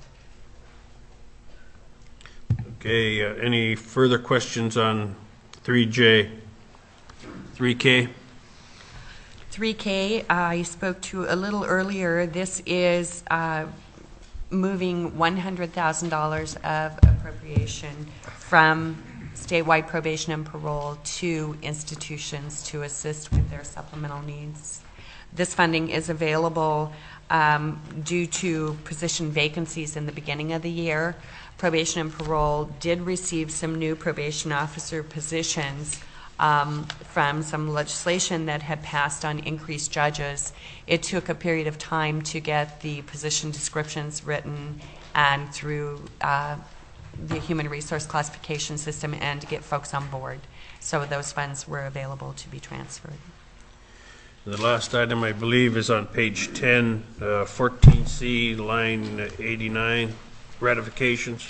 Okay, uh, any further questions on three J? three K? three K, I spoke to a little earlier. This is uh, moving one hundred thousand dollars of appropriation from statewide probation and parole to institutions to assist with their supplemental needs. This funding is available um, due to position vacancies in the beginning of the year. Probation and parole did receive some new probation officer positions um, from some legislation that had passed on increased judges. It took a period of time to get the position descriptions written and through uh, the human resource classification system and to get folks on board. So those funds were available to be transferred. The last item, I believe, is on page ten, uh, fourteen C, line eighty-nine, ratifications.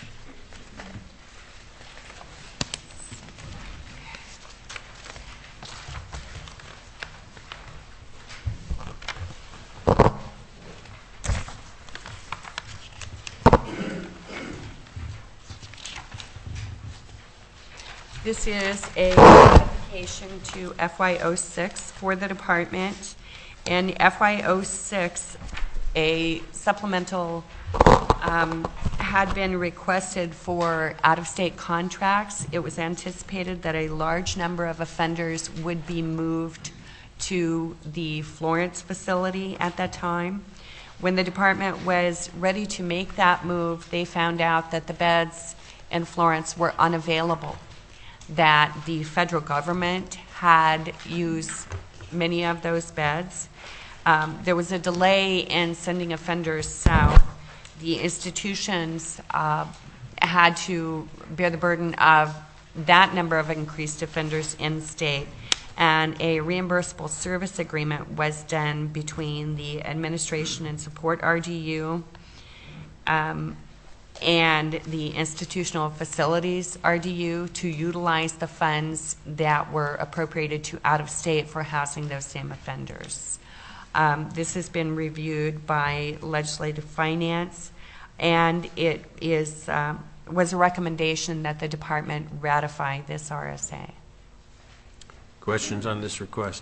This is a ratification to F Y oh six for the department. In F Y oh six, a supplemental um, had been requested for out-of-state contracts. It was anticipated that a large number of offenders would be moved to the Florence facility at that time. When the department was ready to make that move, they found out that the beds in Florence were unavailable, that the federal government had used many of those beds. Um, there was a delay in sending offenders south. The institutions uh, had to bear the burden of that number of increased offenders in state, and a reimbursable service agreement was done between the Administration and Support R D U um, and the Institutional Facilities R D U to utilize the funds that were appropriated to out-of-state for housing those same offenders. Um, this has been reviewed by Legislative Finance, and it is um, was a recommendation that the department ratify this R S A. Questions on this request?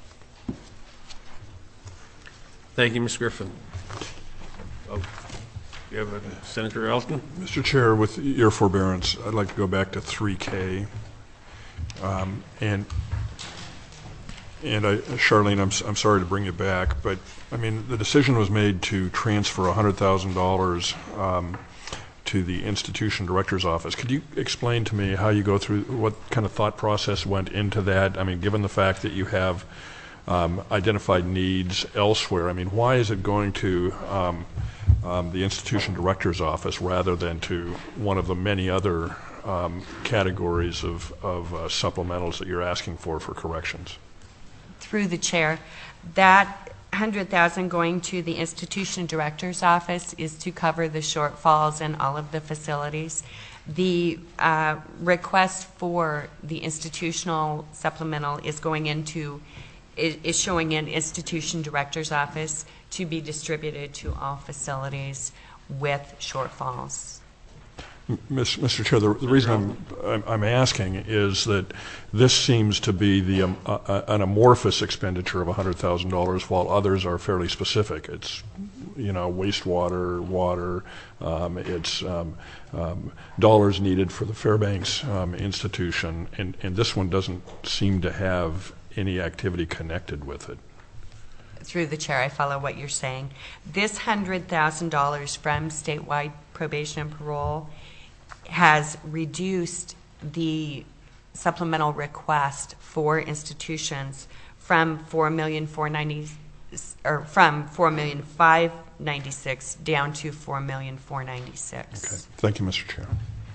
Thank you, Miz Griffin. Oh. You have a, Senator Elton? Mister Chair, with your forbearance, I'd like to go back to three K. Um, and and I, Charlene, I'm, I'm sorry to bring you back, but I mean, the decision was made to transfer one hundred thousand dollars um, to the institution director's office. Could you explain to me how you go through, what kind of thought process went into that? I mean, given the fact that you have um, identified needs elsewhere, I mean, why is it going to um, Um, the institution director's office rather than to one of the many other um, categories of, of uh, supplementals that you're asking for for corrections? Through the chair, that one hundred thousand dollars going to the institution director's office is to cover the shortfalls in all of the facilities. The uh, request for the institutional supplemental is going into is, is showing in institution director's office to be distributed to all facilities with shortfalls. Mister Chair, the, the reason I'm, I'm, I'm asking is that this seems to be the um, uh, an amorphous expenditure of one hundred thousand dollars, while others are fairly specific. It's, you know, wastewater, water, um, it's um, um, dollars needed for the Fairbanks um, institution, and, and this one doesn't seem to have any activity connected with it. Through the chair, I follow what you're saying. This one hundred thousand dollars from statewide probation and parole has reduced the supplemental request for institutions from four million four ninety or from four million five ninety six down to four million four ninety six. Okay. Thank you, Mister Chair.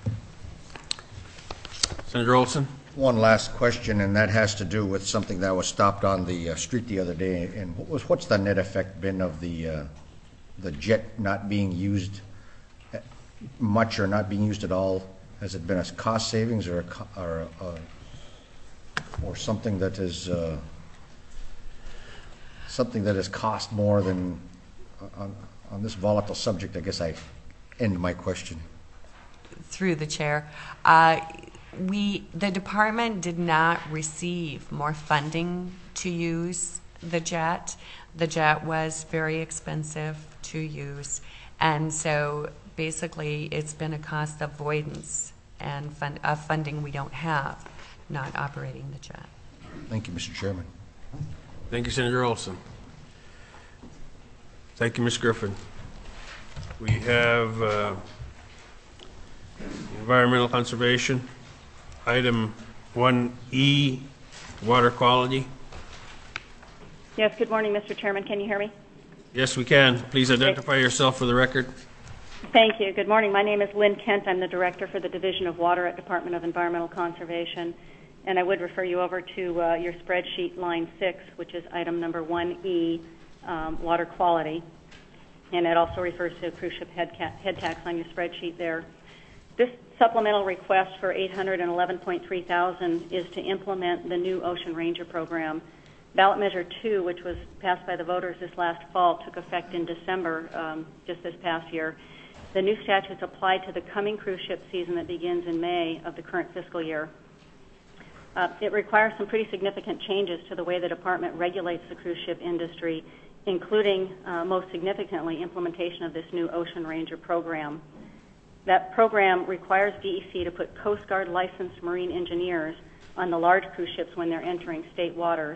Senator Olson? One last question, and that has to do with something that was stopped on the uh, street the other day. And what was what's the net effect been of the uh, the jet not being used much or not being used at all? Has it been a cost savings or a, or a, or something that is uh, something that has cost more than on, on this volatile subject? I guess I end my question. Through the chair. Uh, We, the department did not receive more funding to use the jet. The jet was very expensive to use, and so basically it's been a cost avoidance and fund, uh, funding we don't have, not operating the jet. Thank you, Mister Chairman. Thank you, Senator Olson. Thank you, Miz Griffin. We have uh, environmental conservation, item one E, water quality. Yes, good morning, Mister Chairman. Can you hear me? Yes, we can. Please identify yourself for the record. Thank you. Good morning. My name is Lynn Kent. I'm the Director for the Division of Water at Department of Environmental Conservation. And I would refer you over to uh, your spreadsheet, line six, which is item number one E, um, water quality. And it also refers to cruise ship head, ca- head tax on your spreadsheet there. This supplemental request for eight hundred eleven point three thousand is to implement the new Ocean Ranger program. Ballot Measure two, which was passed by the voters this last fall, took effect in December, um, just this past year. The new statutes apply to the coming cruise ship season that begins in May of the current fiscal year. Uh, it requires some pretty significant changes to the way the department regulates the cruise ship industry, including, uh, most significantly, implementation of this new Ocean Ranger program. That program requires D E C to put Coast Guard licensed marine engineers on the large cruise ships when they're entering state waters.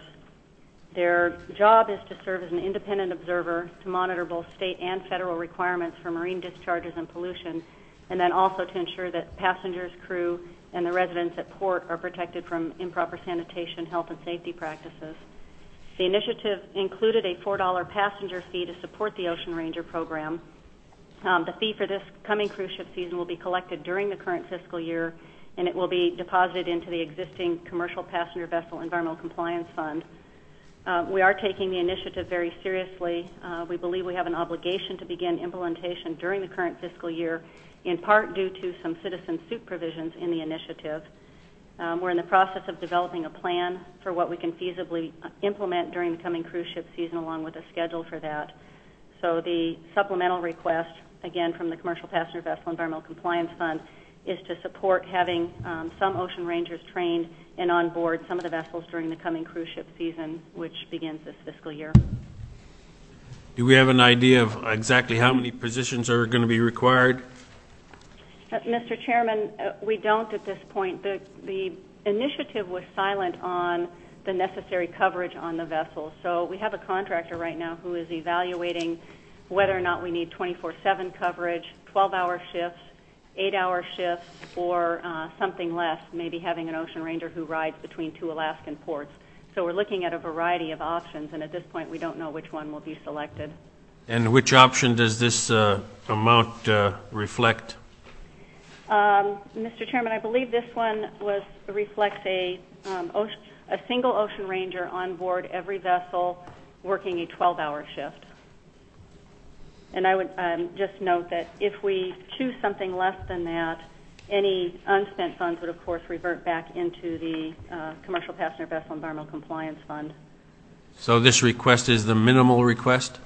Their job is to serve as an independent observer to monitor both state and federal requirements for marine discharges and pollution, and then also to ensure that passengers, crew, and the residents at port are protected from improper sanitation, health, and safety practices. The initiative included a four dollar passenger fee to support the Ocean Ranger program. Um, the fee for this coming cruise ship season will be collected during the current fiscal year, and it will be deposited into the existing Commercial Passenger Vessel Environmental Compliance Fund. Uh, we are taking the initiative very seriously. Uh, we believe we have an obligation to begin implementation during the current fiscal year, in part due to some citizen suit provisions in the initiative. Um, we're in the process of developing a plan for what we can feasibly implement during the coming cruise ship season, along with a schedule for that. So the supplemental request, again from the Commercial Passenger Vessel Environmental Compliance Fund, is to support having um, some Ocean Rangers trained and on board some of the vessels during the coming cruise ship season, which begins this fiscal year. Do we have an idea of exactly how many positions are going to be required? Uh, Mister Chairman, uh, we don't at this point. The, the initiative was silent on the necessary coverage on the vessels. So we have a contractor right now who is evaluating whether or not we need twenty-four seven coverage, twelve hour shifts, eight hour shifts, or uh, something less, maybe having an Ocean Ranger who rides between two Alaskan ports. So we're looking at a variety of options, and at this point we don't know which one will be selected. And which option does this uh, amount uh, reflect? Um, Mister Chairman, I believe this one was reflects a, um, ocean, a single Ocean Ranger on board every vessel working a twelve hour shift. And I would um, just note that if we choose something less than that, any unspent funds would, of course, revert back into the uh, Commercial Passenger Vessel Environmental Compliance Fund. So this request is the minimal request?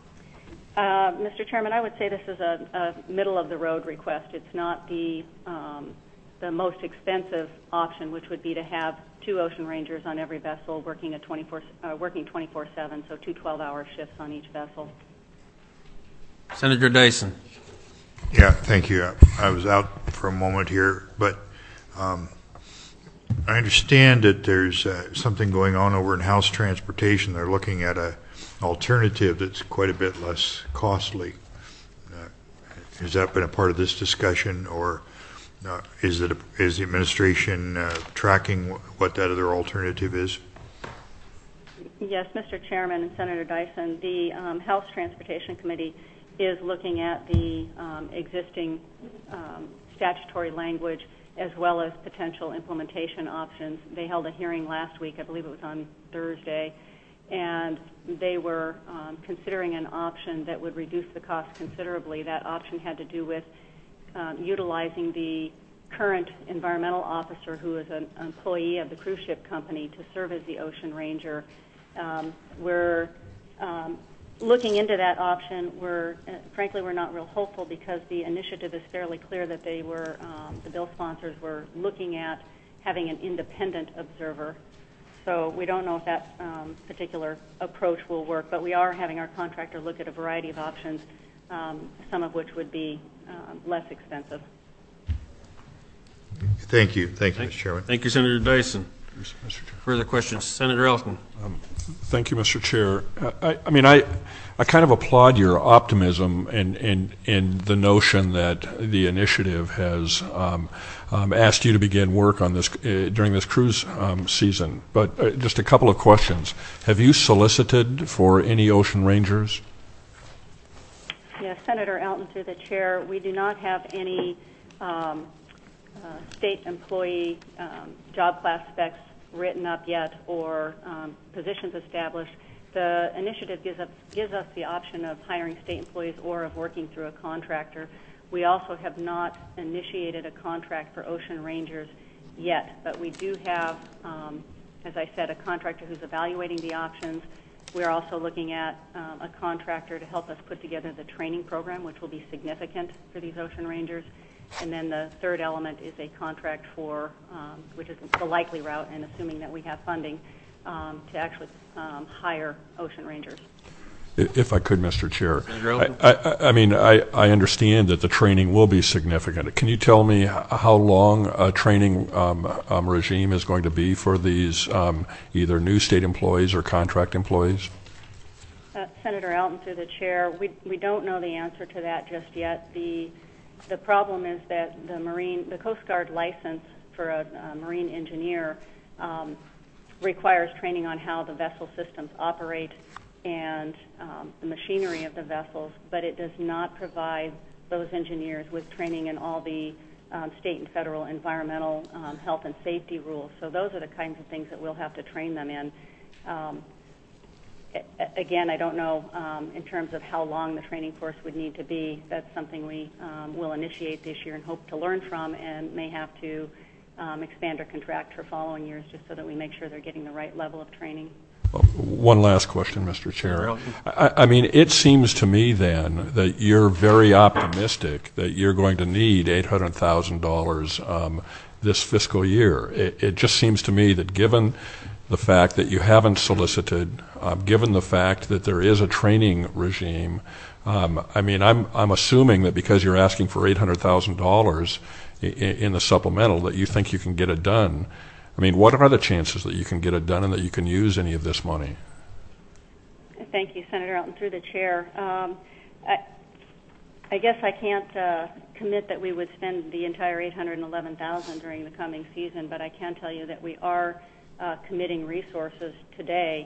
Uh, Mister Chairman, I would say this is a, a middle-of-the-road request. It's not the um, the most expensive option, which would be to have two Ocean Rangers on every vessel working at twenty-four, uh, working twenty-four seven, so two twelve-hour shifts on each vessel. Senator Dyson. Yeah, thank you. I was out for a moment here, but um, I understand that there's uh, something going on over in House Transportation. They're looking at a alternative that's quite a bit less costly. Uh, has that been a part of this discussion, or uh, is it a, is the administration uh, tracking what that other alternative is? Yes, Mister Chairman and Senator Dyson, the um, House Transportation Committee is looking at the um, existing um, statutory language as well as potential implementation options. They held a hearing last week, I believe it was on Thursday, and they were um, considering an option that would reduce the cost considerably. That option had to do with um, utilizing the current environmental officer, who is an employee of the cruise ship company, to serve as the Ocean Ranger. Um, we're um, looking into that option. We're, uh, frankly, we're not real hopeful because the initiative is fairly clear that they were, um, the bill sponsors were looking at having an independent observer. So we don't know if that um, particular approach will work, but we are having our contractor look at a variety of options, um, some of which would be um, less expensive. Thank you. Thank you, Thank, Mister Chairman. Thank you, Senator Dyson. Mister Chair. Further questions? Senator Elton. Um, Thank you, Mister Chair. I, I mean, I, I kind of applaud your optimism and, and, and the notion that the initiative has um, um, asked you to begin work on this uh, during this cruise um, season. But uh, just a couple of questions. Have you solicited for any ocean rangers? Yes, Senator Elton, through the chair, we do not have any um, uh, state employee um, job class specs written up yet or um, positions established. The initiative gives us, gives us the option of hiring state employees or of working through a contractor. We also have not initiated a contract for ocean rangers yet, but we do have, um, as I said, a contractor who's evaluating the options. We're also looking at um, a contractor to help us put together the training program, which will be significant for these ocean rangers. And then the third element is a contract for, um, which is the likely route, and assuming that we have funding, um, to actually um, hire ocean rangers. If I could, Mister Chair. I, I, I mean, I, I understand that the training will be significant. Can you tell me how long a training um, um, regime is going to be for these um, either new state employees or contract employees? Uh, Senator Elton, through the chair, we, we don't know the answer to that just yet. The The problem is that the Marine, the Coast Guard license for a, a marine engineer um, requires training on how the vessel systems operate and um, the machinery of the vessels, but it does not provide those engineers with training in all the um, state and federal environmental um, health and safety rules. So those are the kinds of things that we'll have to train them in. Um, Again, I don't know um, in terms of how long the training course would need to be. That's something we um, will initiate this year and hope to learn from, and may have to um, expand our contract for following years just so that we make sure they're getting the right level of training. Well, one last question, Mister Chair. I, I mean, it seems to me then that you're very optimistic that you're going to need eight hundred thousand dollars um, this fiscal year. It, it just seems to me that given the fact that you haven't solicited, uh, given the fact that there is a training regime, um, I mean, I'm I'm assuming that because you're asking for eight hundred thousand dollars in, in the supplemental, that you think you can get it done. I mean, what are the chances that you can get it done and that you can use any of this money? Thank you, Senator Elton, through the chair. Um, I, I guess I can't uh, commit that we would spend the entire eight hundred eleven thousand dollars during the coming season, but I can tell you that we are Uh, committing resources today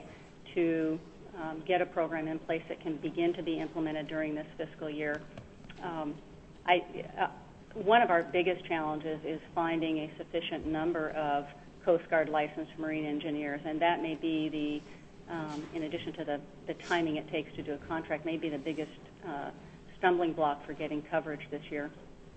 to um, get a program in place that can begin to be implemented during this fiscal year. Um, I, uh, one of our biggest challenges is finding a sufficient number of Coast Guard licensed marine engineers, and that may be the, um, in addition to the, the timing it takes to do a contract, may be the biggest uh, stumbling block for getting coverage this year.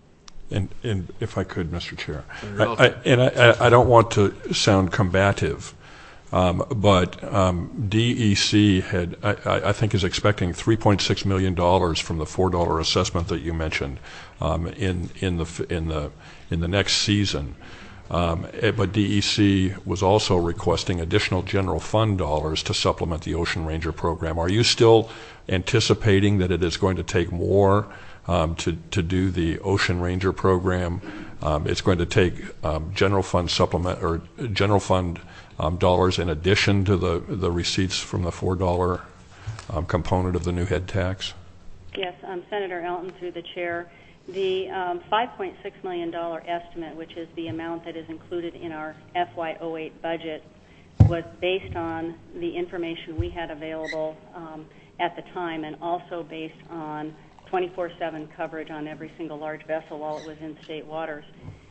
And, and if I could, Mister Chair, I, I, and I, I don't want to sound combative, um, but um, D E C had, I, I think, is expecting three point six million dollars from the four dollar assessment that you mentioned um, in in the in the in the next season. Um, but D E C was also requesting additional general fund dollars to supplement the Ocean Ranger program. Are you still anticipating that it is going to take more Um, to, to do the Ocean Ranger program? Um, it's going to take um, general fund supplement or general fund um, dollars in addition to the, the receipts from the four dollar um, component of the new head tax? Yes, um, Senator Elton, through the chair. The um, five point six million dollars estimate, which is the amount that is included in our F Y oh eight budget, was based on the information we had available um, at the time, and also based on twenty-four seven coverage on every single large vessel while it was in state waters.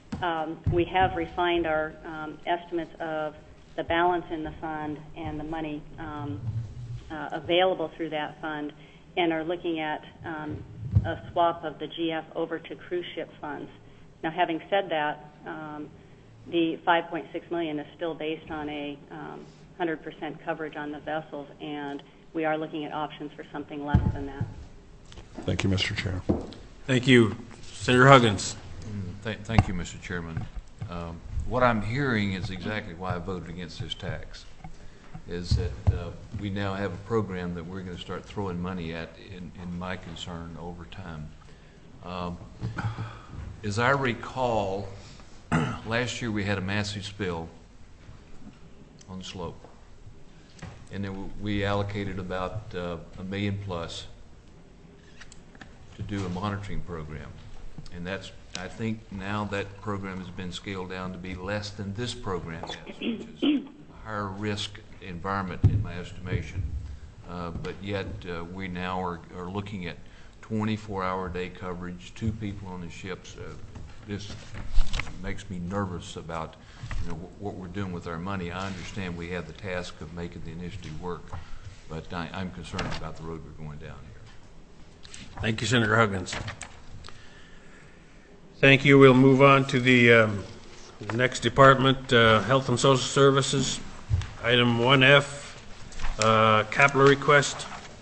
Um, we have refined our um, estimates of the balance in the fund and the money um, uh, available through that fund, and are looking at um, a swap of the G F over to cruise ship funds. Now, having said that, um, the five point six million dollars is still based on a um, one hundred percent coverage on the vessels, and we are looking at options for something less than that. Thank you, Mister Chair. Thank you. Senator Huggins. Th- thank you, Mister Chairman. Um, what I'm hearing is exactly why I voted against this tax. is that uh, we now have a program that we're going to start throwing money at, in, in my concern, over time. Um, as I recall, last year we had a massive spill on the slope, and then we allocated about uh, a million plus to do a monitoring program. And that's, I think now that program has been scaled down to be less than this program is, which is a higher risk environment in my estimation. Uh, but yet uh, we now are, are looking at twenty-four hour day coverage, two people on the ships. Uh, this makes me nervous about you know, what we're doing with our money. I understand we have the task of making the initiative work, but I, I'm concerned about the road we're going down here. Thank you, Senator Huggins. Thank you. We'll move on to the um, next department, uh, Health and Social Services. Item one F, uh, capital request.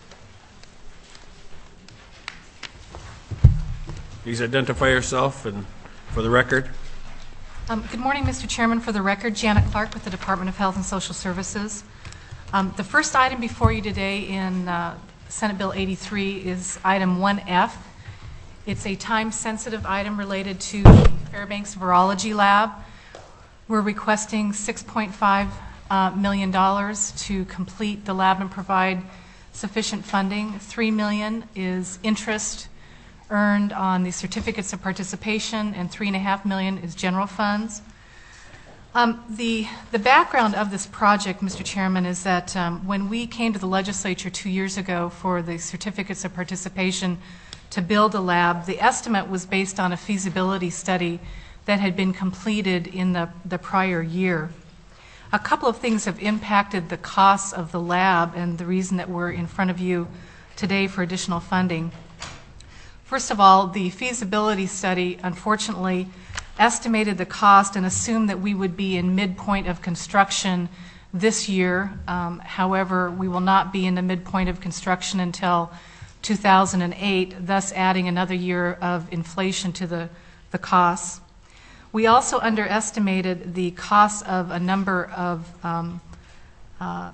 Please identify yourself and for the record. Um, good morning, Mister Chairman. For the record, Janet Clark with the Department of Health and Social Services. Um, the first item before you today in uh, Senate Bill eighty-three is item one F. It's a time-sensitive item related to the Fairbanks Virology Lab. We're requesting six point five uh, million dollars to complete the lab and provide sufficient funding. Three million dollars is interest earned on the certificates of participation, and three and a half million is general funds. Um, the, the background of this project, Mister Chairman, is that um, when we came to the legislature two years ago for the certificates of participation to build a lab, the estimate was based on a feasibility study that had been completed in the, the prior year. A couple of things have impacted the costs of the lab and the reason that we're in front of you today for additional funding. First of all, the feasibility study, unfortunately, estimated the cost and assumed that we would be in midpoint of construction this year. Um, however, we will not be in the midpoint of construction until two thousand eight, thus adding another year of inflation to the, the costs. We also underestimated the cost of a number of um, uh,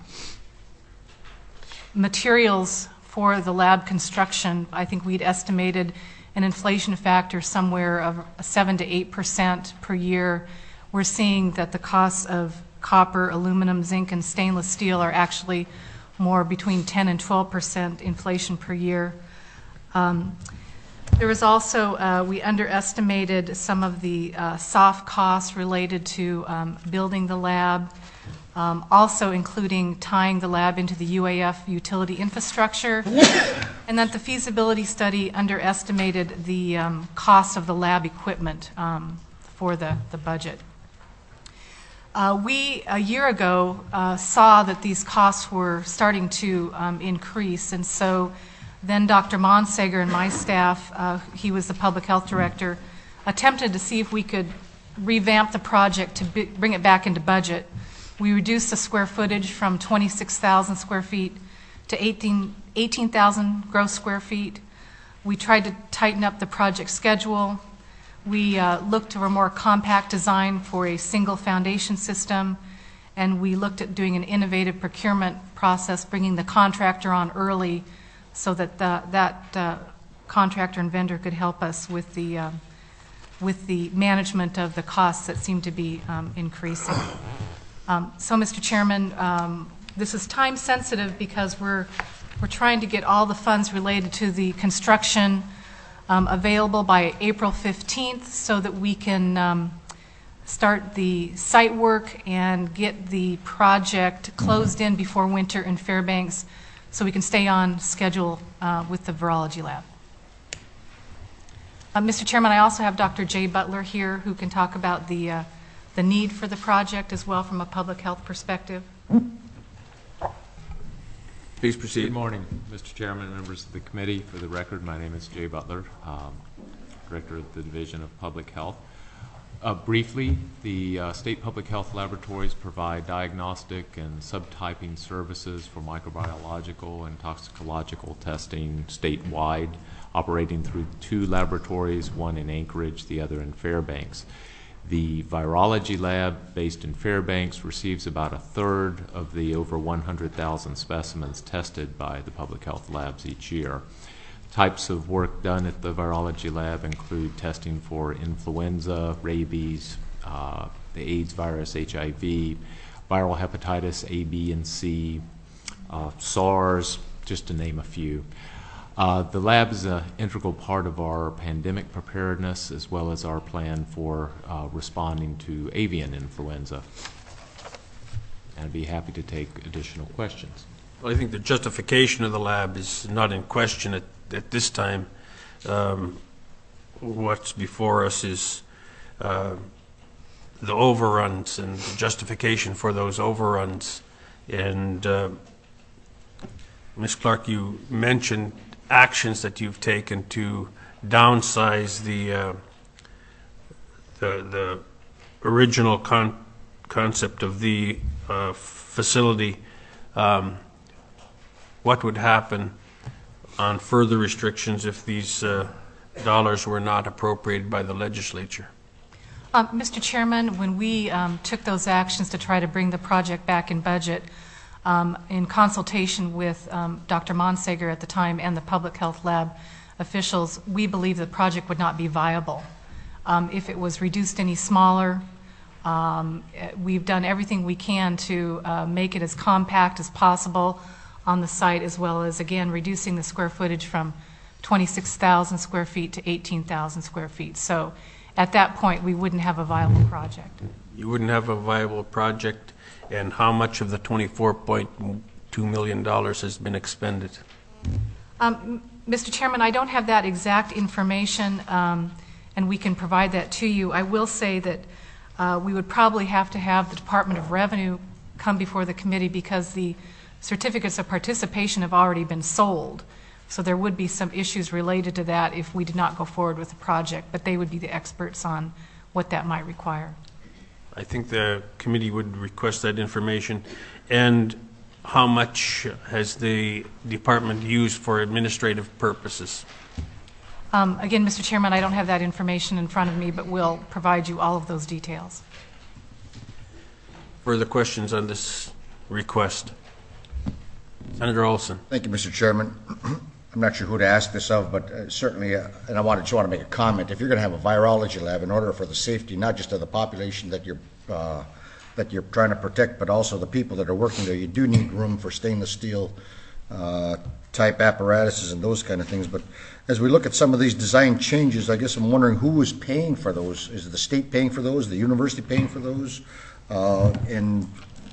materials for the lab construction. I think we'd estimated an inflation factor somewhere of seven to eight percent per year. We're seeing that the costs of copper, aluminum, zinc, and stainless steel are actually more between ten and twelve percent inflation per year. Um, there was also, uh, we underestimated some of the uh, soft costs related to um, building the lab, um, also including tying the lab into the U A F utility infrastructure, and that the feasibility study underestimated the um, cost of the lab equipment um, for the, the budget. Uh, we, a year ago, uh, saw that these costs were starting to um, increase, and so then Doctor Monsager and my staff, uh, he was the public health director, attempted to see if we could revamp the project to b bring it back into budget. We reduced the square footage from twenty-six thousand square feet to eighteen thousand gross square feet. We tried to tighten up the project schedule. We uh, looked to a more compact design for a single foundation system, and we looked at doing an innovative procurement process, bringing the contractor on early so that the, that uh, contractor and vendor could help us with the, uh, with the management of the costs that seem to be um, increasing. Um, so, Mister Chairman, um, this is time sensitive because we're, we're trying to get all the funds related to the construction Um, available by April fifteenth so that we can um, start the site work and get the project closed in before winter in Fairbanks so we can stay on schedule uh, with the virology lab. Uh, Mister Chairman, I also have Doctor Jay Butler here who can talk about the, uh, the need for the project as well from a public health perspective. Please proceed. Good morning, Mister Chairman, members of the committee. For the record, my name is Jay Butler, um, Director of the Division of Public Health. Uh, briefly, the uh, state public health laboratories provide diagnostic and subtyping services for microbiological and toxicological testing statewide, operating through two laboratories, one in Anchorage, the other in Fairbanks. The virology lab based in Fairbanks receives about a third of the over one hundred thousand specimens tested by the public health labs each year. Types of work done at the virology lab include testing for influenza, rabies, uh, the AIDS virus, H I V, viral hepatitis A, B, and C, uh, SARS, just to name a few. Uh, the lab is an integral part of our pandemic preparedness as well as our plan for uh, responding to avian influenza. And I'd be happy to take additional questions. Well, I think the justification of the lab is not in question at, at this time. Um, what's before us is uh, the overruns and the justification for those overruns. And uh, Miz Clark, you mentioned actions that you've taken to downsize the uh, the, the original con concept of the uh, facility. Um, what would happen on further restrictions if these uh, dollars were not appropriated by the legislature? Um, Mister Chairman, when we um, took those actions to try to bring the project back in budget, Um, in consultation with um, Doctor Monsager at the time and the Public Health Lab officials, we believe the project would not be viable. Um, if it was reduced any smaller, um, we've done everything we can to uh, make it as compact as possible on the site, as well as, again, reducing the square footage from twenty-six thousand square feet to eighteen thousand square feet. So at that point, we wouldn't have a viable project. You wouldn't have a viable project. And how much of the twenty-four point two million dollars has been expended? Um, Mister Chairman, I don't have that exact information, um, and we can provide that to you. I will say that uh, we would probably have to have the Department of Revenue come before the committee because the certificates of participation have already been sold. So there would be some issues related to that if we did not go forward with the project, but they would be the experts on what that might require. I think the committee would request that information. And how much has the department used for administrative purposes? Um, again, Mister Chairman, I don't have that information in front of me, but we'll provide you all of those details. Further questions on this request? Senator Olson. Thank you, Mister Chairman. I'm not sure who to ask this of, but uh, certainly, uh, and I want to just want to make a comment. If you're going to have a virology lab, in order for the safety not just of the population that you're uh, that you're trying to protect, but also the people that are working there, you do need room for stainless steel uh, type apparatuses and those kind of things. But as we look at some of these design changes, I guess I'm wondering who is paying for those. Is the state paying for those? The university paying for those? Uh, and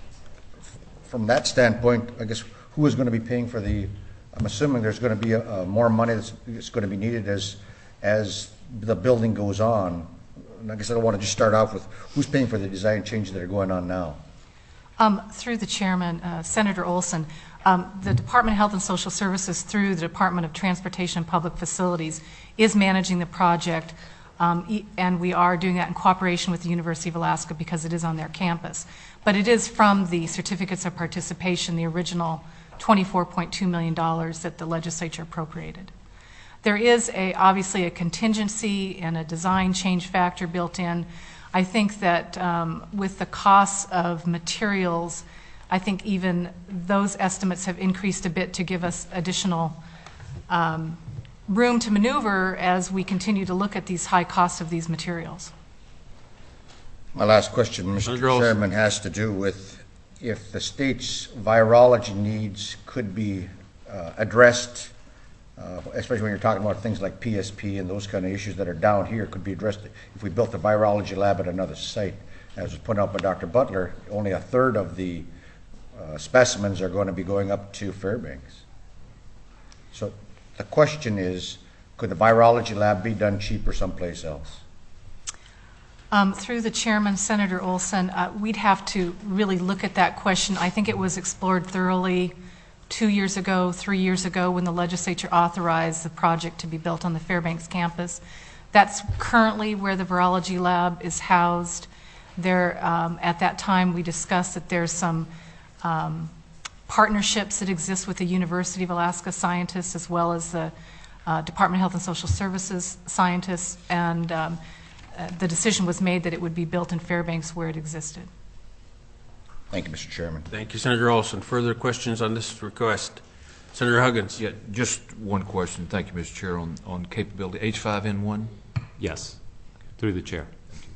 from that standpoint, I guess who is going to be paying for the? I'm assuming there's going to be a, a more money that's, that's going to be needed as as the building goes on. And I guess I don't want to just start off with who's paying for the design changes that are going on now. Um, through the chairman, uh, Senator Olson, um, the Department of Health and Social Services, through the Department of Transportation and Public Facilities, is managing the project, um, e and we are doing that in cooperation with the University of Alaska because it is on their campus. But it is from the certificates of participation, the original twenty-four point two million dollars that the legislature appropriated. There is a, obviously a contingency and a design change factor built in. I think that um, with the costs of materials, I think even those estimates have increased a bit to give us additional um, room to maneuver as we continue to look at these high costs of these materials. My last question, Mister Chairman, has to do with if the state's virology needs could be uh, addressed, uh, especially when you're talking about things like P S P and those kind of issues that are down here, could be addressed if we built a virology lab at another site. As was pointed out by Doctor Butler, only a third of the uh, specimens are going to be going up to Fairbanks. So the question is, could the virology lab be done cheaper someplace else? Um, through the chairman, Senator Olson, uh, we'd have to really look at that question. I think it was explored thoroughly two years ago, three years ago, when the legislature authorized the project to be built on the Fairbanks campus. That's currently where the virology lab is housed. There, um, at that time, we discussed that there's some um, partnerships that exist with the University of Alaska scientists as well as the uh, Department of Health and Social Services scientists, and um, uh, the decision was made that it would be built in Fairbanks where it existed. Thank you, Mister Chairman. Thank you, Senator Olson. Further questions on this request? Senator Huggins. Yeah, just one question. Thank you, Mister Chair, on, on capability. H five N one? Yes, through the chair.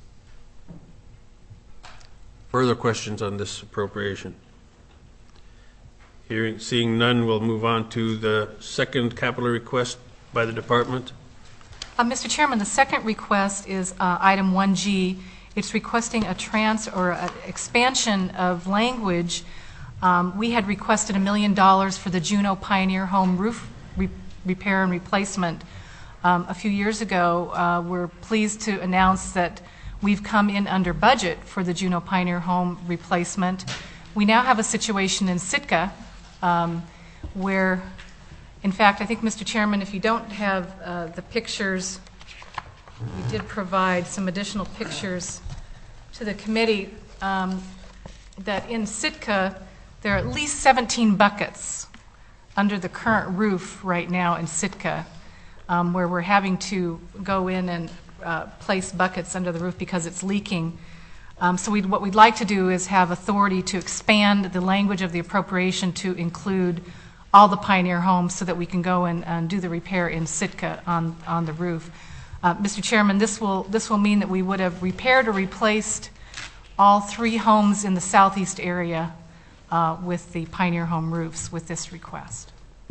Further questions on this appropriation? Hearing, seeing none, we'll move on to the second capital request by the department. Uh, Mister Chairman, the second request is uh, item one G. It's requesting a trans or an expansion of language. Um, we had requested a million dollars for the Juneau Pioneer Home roof re repair and replacement um, a few years ago. Uh, we're pleased to announce that we've come in under budget for the Juneau Pioneer Home replacement. We now have a situation in Sitka um, where, in fact, I think, Mister Chairman, if you don't have uh, the pictures, we did provide some additional pictures to the committee, um, that in Sitka, there are at least seventeen buckets under the current roof right now in Sitka, um, where we're having to go in and uh, place buckets under the roof because it's leaking. Um, so we'd, what we'd like to do is have authority to expand the language of the appropriation to include all the Pioneer homes so that we can go and, and do the repair in Sitka on, on the roof. Uh, Mister Chairman, this will, this will mean that we would have repaired or replaced all three homes in the southeast area uh, with the Pioneer Home roofs with this request.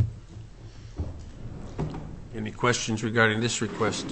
Any questions regarding this request?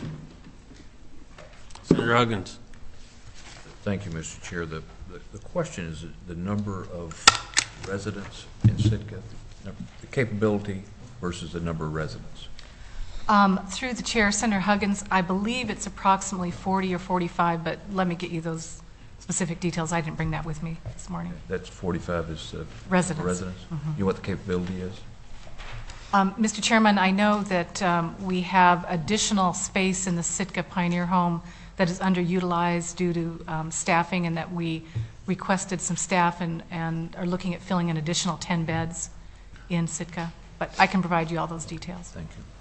Senator Huggins. Thank you, Mister Chair. The, the, the question is the number of residents in Sitka, the capability versus the number of residents. Um, through the chair, Senator Huggins, I believe it's approximately forty or forty-five, but let me get you those specific details. I didn't bring that with me this morning. That's forty-five is uh, residents. residents? Mm-hmm. You know what the capability is? Um, Mister Chairman, I know that um, we have additional space in the Sitka Pioneer Home that is underutilized due to um, staffing, and that we requested some staff and, and are looking at filling an additional ten beds in Sitka. But I can provide you all those details. Thank you.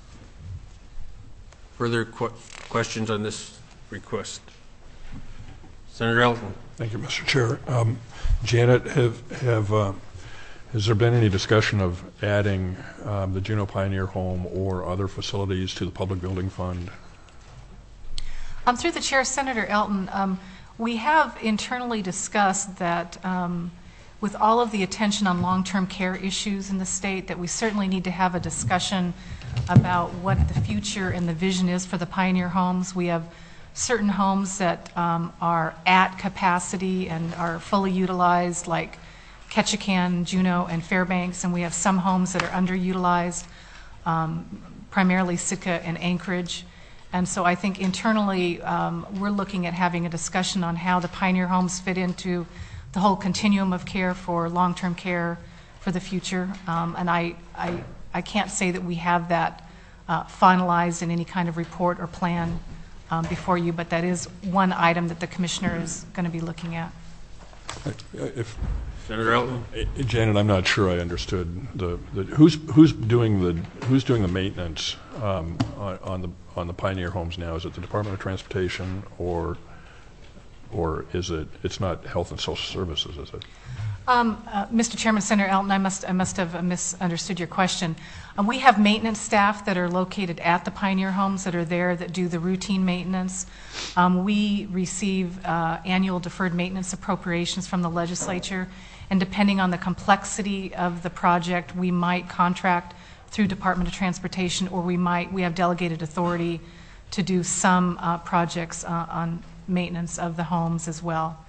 Further qu questions on this request? Senator Elton. Thank you, Mister Chair. Um, Janet, have, have, uh, has there been any discussion of adding um, the Juneau Pioneer Home or other facilities to the Public Building Fund? Um, through the chair, Senator Elton, um, we have internally discussed that um, with all of the attention on long-term care issues in the state, that we certainly need to have a discussion about what the future and the vision is for the Pioneer homes. We have certain homes that um, are at capacity and are fully utilized, like Ketchikan, Juneau, and Fairbanks, and we have some homes that are underutilized, um, primarily Sitka and Anchorage. And so I think internally um, we're looking at having a discussion on how the Pioneer homes fit into the whole continuum of care for long-term care for the future. Um, and I, I, I can't say that we have that uh, finalized in any kind of report or plan um, before you, but that is one item that the commissioner is going to be looking at. If, Senator Elton. Janet, I'm not sure I understood the, the who's who's doing the who's doing the maintenance um, on, on the on the Pioneer homes now. Is it the Department of Transportation, or or is it it's not Health and Social Services, is it? Um, uh, Mister Chairman, Senator Elton, I must I must have misunderstood your question. Um, we have maintenance staff that are located at the Pioneer homes that are there that do the routine maintenance. Um, we receive uh, annual deferred maintenance appropriations from the legislature, and depending on the complexity of the project, we might contract through Department of Transportation, or we might we have delegated authority to do some uh, projects uh, on maintenance of the homes as well.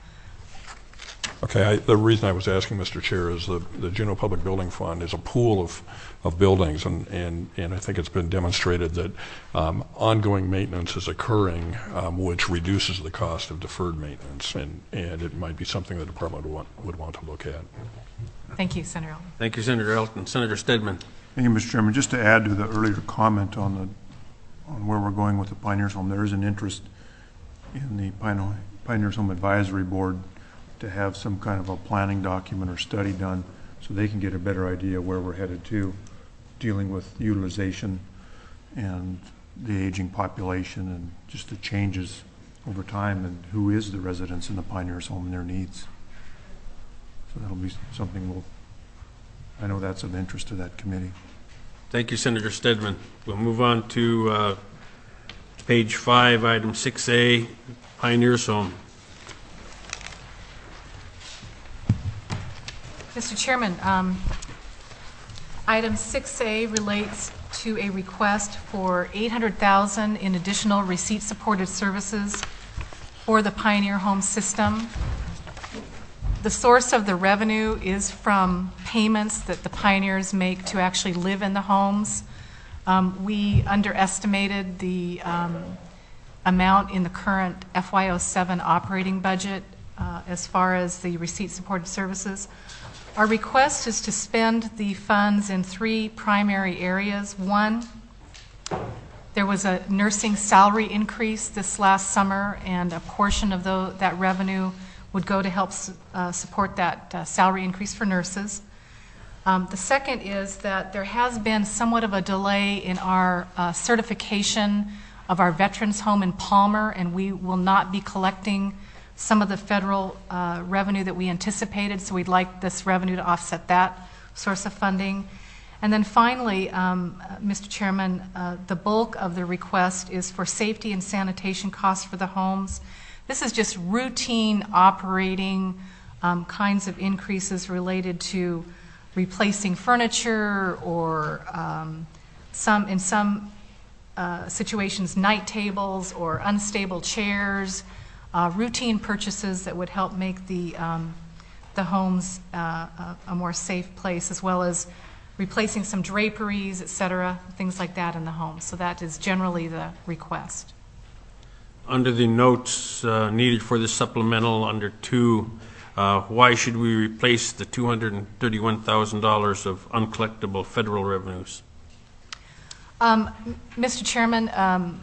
Okay, I, the reason I was asking, Mister Chair, is the, the Juneau Public Building Fund is a pool of, of buildings, and, and, and I think it's been demonstrated that um, ongoing maintenance is occurring, um, which reduces the cost of deferred maintenance, and, and it might be something the department would want, would want to look at. Thank you, Senator Elton. Thank you, Senator Elton. Senator Stedman. Thank you, Mister Chairman. Just to add to the earlier comment on the on where we're going with the Pioneers Home, there is an interest in the Pioneers Home Advisory Board to have some kind of a planning document or study done so they can get a better idea where we're headed to, dealing with utilization and the aging population and just the changes over time, and who is the residents in the Pioneers home and their needs. So that'll be something we'll, I know that's of interest to that committee. Thank you, Senator Stedman. We'll move on to uh, page five, item six A, Pioneers Home. Mister Chairman, um, item six A relates to a request for eight hundred thousand dollars in additional receipt-supported services for the Pioneer Home system. The source of the revenue is from payments that the Pioneers make to actually live in the homes. Um, we underestimated the um, amount in the current F Y oh seven operating budget uh, as far as the receipt-supported services. Our request is to spend the funds in three primary areas. One, there was a nursing salary increase this last summer, and a portion of the, that revenue would go to help uh, support that uh, salary increase for nurses. Um, the second is that there has been somewhat of a delay in our uh, certification of our veterans home in Palmer, and we will not be collecting some of the federal uh, revenue that we anticipated, so we'd like this revenue to offset that source of funding. And then finally, um, uh, Mister Chairman, uh, the bulk of the request is for safety and sanitation costs for the homes. This is just routine operating um, kinds of increases related to replacing furniture or um, some, in some uh, situations, night tables or unstable chairs. Uh, routine purchases that would help make the, um, the homes uh, a, a more safe place, as well as replacing some draperies, et cetera, things like that in the home. So that is generally the request. Under the notes uh, needed for the supplemental under two, uh, why should we replace the two hundred thirty-one thousand dollars of uncollectible federal revenues? Um, Mister Chairman, um,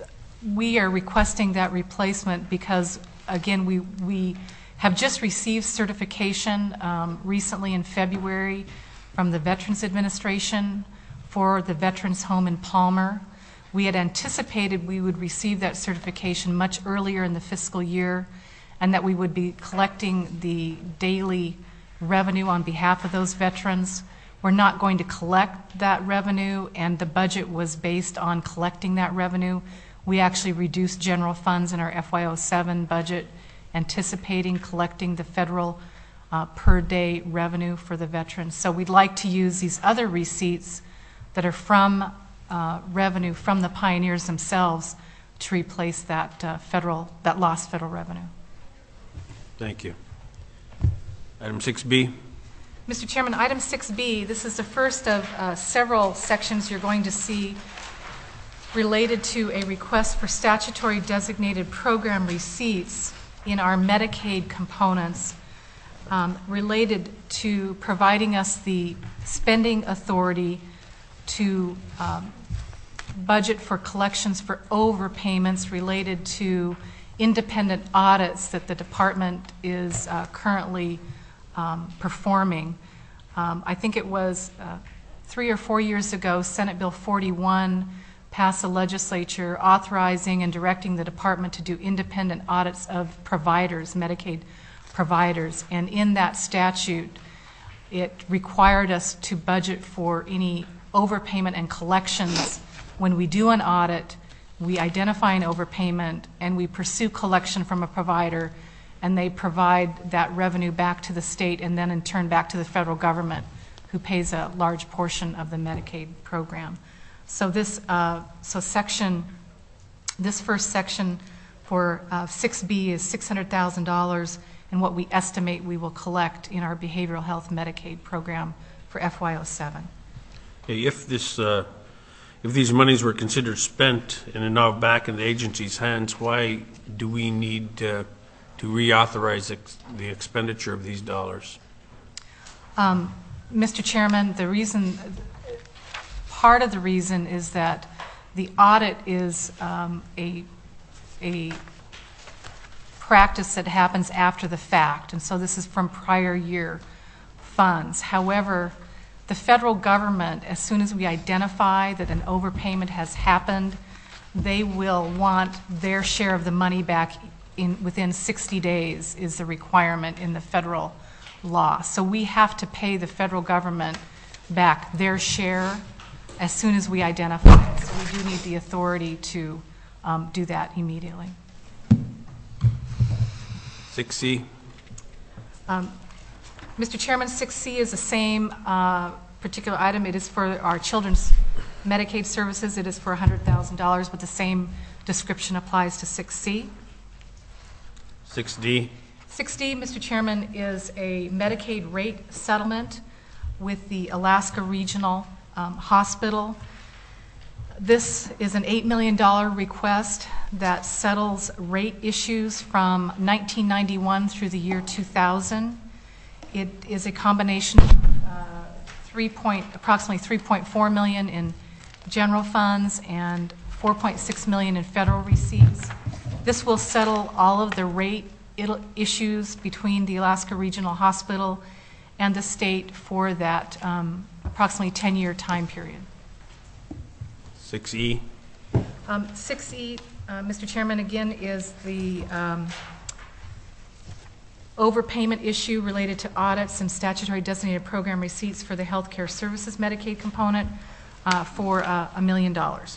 we are requesting that replacement because, again, we, we have just received certification um, recently in February from the Veterans Administration for the Veterans Home in Palmer. We had anticipated we would receive that certification much earlier in the fiscal year, and that we would be collecting the daily revenue on behalf of those veterans. We're not going to collect that revenue, and the budget was based on collecting that revenue. We actually reduced general funds in our F Y oh seven budget, anticipating collecting the federal uh, per day revenue for the veterans. So we'd like to use these other receipts that are from uh, revenue from the Pioneers themselves to replace that uh, federal, that lost federal revenue. Thank you. Item six B. Mister Chairman, item six B, this is the first of uh, several sections you're going to see related to a request for statutory designated program receipts in our Medicaid components um, related to providing us the spending authority to um, budget for collections for overpayments related to independent audits that the department is uh, currently um, performing. Um, I think it was uh, three or four years ago, Senate Bill forty-one passed the legislature authorizing and directing the department to do independent audits of providers, Medicaid providers. And in that statute, it required us to budget for any overpayment and collections. When we do an audit, we identify an overpayment and we pursue collection from a provider, and they provide that revenue back to the state and then in turn back to the federal government, who pays a large portion of the Medicaid program. So this, uh, so section, this first section for uh, six B is six hundred thousand dollars, and what we estimate we will collect in our behavioral health Medicaid program for F Y oh seven. Okay, if this, uh, if these monies were considered spent and are now back in the agency's hands, why do we need uh, to reauthorize ex the expenditure of these dollars? Um, Mister Chairman, the reason, part of the reason is that the audit is um, a, a practice that happens after the fact, and so this is from prior year funds. However, the federal government, as soon as we identify that an overpayment has happened, they will want their share of the money back in within sixty days is the requirement in the federal law. So we have to pay the federal government back their share as soon as we identify it. So we do need the authority to um, do that immediately. six C. Um, Mister Chairman, six C is the same uh, particular item. It is for our children's Medicaid services. It is for one hundred thousand dollars, but the same description applies to six C. six D. six D, Mister Chairman, is a Medicaid rate settlement with the Alaska Regional um, Hospital. This is an eight million dollars request that settles rate issues from nineteen ninety-one through the year two thousand. It is a combination of uh, three point, approximately three point four million dollars in general funds and four point six million dollars in federal receipts. This will settle all of the rate issues between the Alaska Regional Hospital and the state for that um, approximately ten-year time period. six E. Um, six E, uh, Mister Chairman, again, is the um, overpayment issue related to audits and statutory designated program receipts for the healthcare services Medicaid component uh, for uh, a million dollars.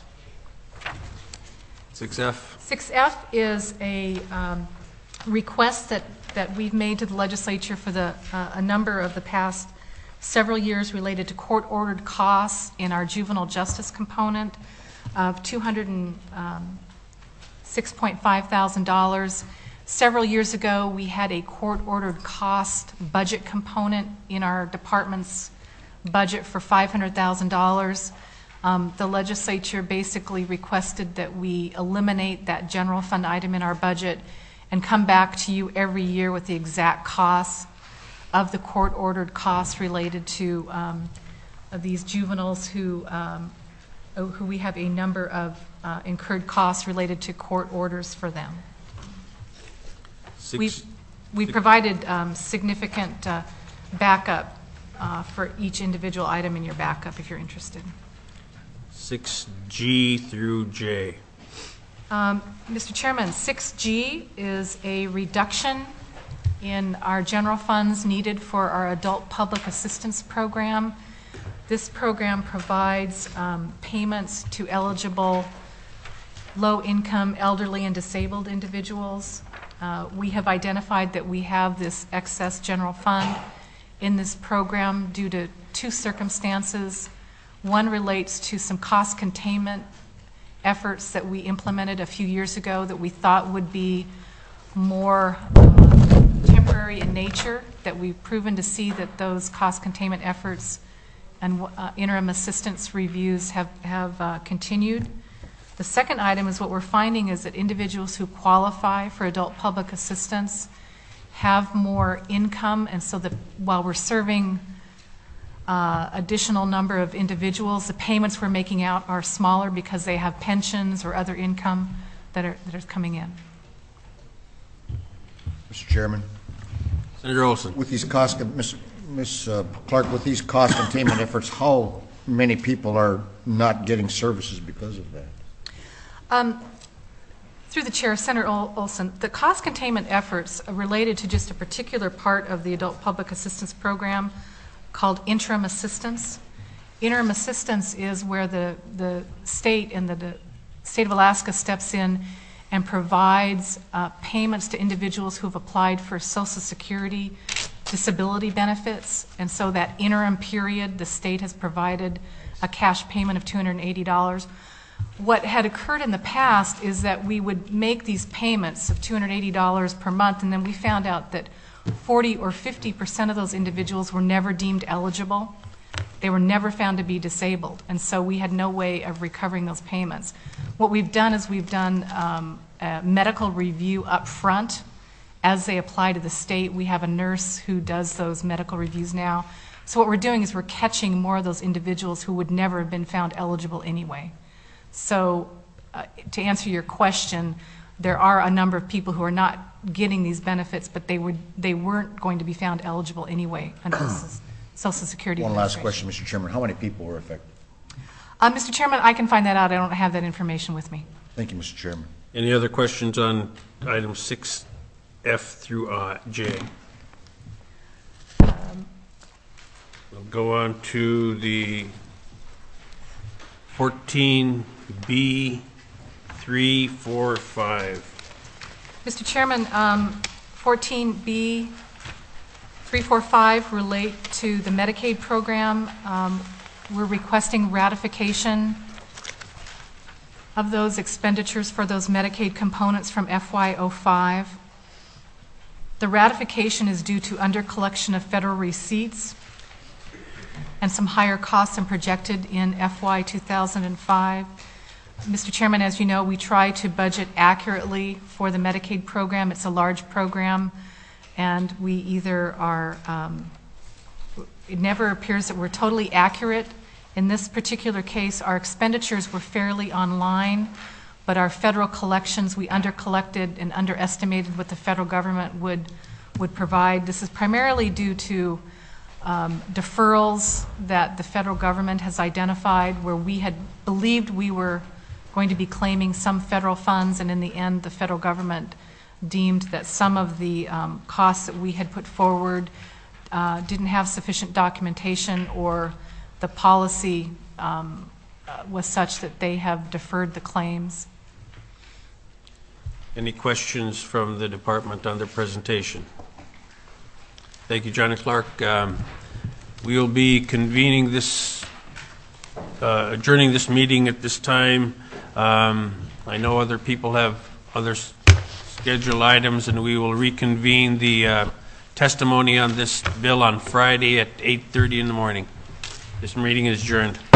six F. six F is a um, request that, that we've made to the legislature for the, uh, a number of the past several years related to court-ordered costs in our juvenile justice component of two hundred six point five thousand dollars. Several years ago, we had a court-ordered cost budget component in our department's budget for five hundred thousand dollars. Um, the legislature basically requested that we eliminate that general fund item in our budget and come back to you every year with the exact costs of the court-ordered costs related to um, of these juveniles who, um, who we have a number of uh, incurred costs related to court orders for them. Six, we've, we've provided um, significant uh, backup uh, for each individual item in your backup if you're interested. six G through J. Um, Mister Chairman, six G is a reduction in our general funds needed for our adult public assistance program. This program provides um, payments to eligible low-income, elderly, and disabled individuals. Uh, we have identified that we have this excess general fund in this program due to two circumstances. One relates to some cost containment efforts that we implemented a few years ago that we thought would be more uh, temporary in nature, that we've proven to see that those cost containment efforts and uh, interim assistance reviews have, have uh, continued. The second item is what we're finding is that individuals who qualify for adult public assistance have more income, and so that while we're serving uh, additional number of individuals, the payments we're making out are smaller because they have pensions or other income that are, that are coming in. Mister Chairman. Senator Olson. With these cost, Miz Miz Uh, Clark, with these cost containment efforts, how many people are not getting services because of that? Um, through the chair, Senator Ol Olson, the cost containment efforts are related to just a particular part of the adult public assistance program called interim assistance. Interim assistance is where the, the state and the, the state of Alaska steps in and provides uh, payments to individuals who have applied for Social Security disability benefits. And so that interim period, the state has provided a cash payment of two hundred eighty dollars. What had occurred in the past is that we would make these payments of two hundred eighty dollars per month, and then we found out that forty or fifty percent of those individuals were never deemed eligible. They were never found to be disabled, and so we had no way of recovering those payments. What we've done is we've done um, a medical review up front as they apply to the state. We have a nurse who does those medical reviews now. So what we're doing is we're catching more of those individuals who would never have been found eligible anyway. So uh, to answer your question, there are a number of people who are not getting these benefits, but they, would, they weren't going to be found eligible anyway under the Social Security One last question, Mister Chairman. How many people were affected? Uh, Mister Chairman, I can find that out. I don't have that information with me. Thank you, Mister Chairman. Any other questions on item six F through uh, J? We'll go on to the fourteen B three four five. Mister Chairman, um, fourteen B three four five relate to the Medicaid program. Um, we're requesting ratification of those expenditures for those Medicaid components from F Y oh five. The ratification is due to under collection of federal receipts and some higher costs than projected in F Y two thousand five. Mister Chairman, as you know, we try to budget accurately for the Medicaid program. It's a large program, and we either are, um, it never appears that we're totally accurate. In this particular case, our expenditures were fairly online, but our federal collections, we under-collected and underestimated what the federal government would, would provide. This is primarily due to um, deferrals that the federal government has identified where we had believed we were going to be claiming some federal funds, and in the end, the federal government deemed that some of the um, costs that we had put forward uh, didn't have sufficient documentation, or the policy um, uh, was such that they have deferred the claims. Any questions from the department on their presentation? Thank you, Johnny Clark. Um, we will be convening this, uh, adjourning this meeting at this time. Um, I know other people have other scheduled items, and we will reconvene the uh, testimony on this bill on Friday at eight thirty in the morning. This meeting is adjourned.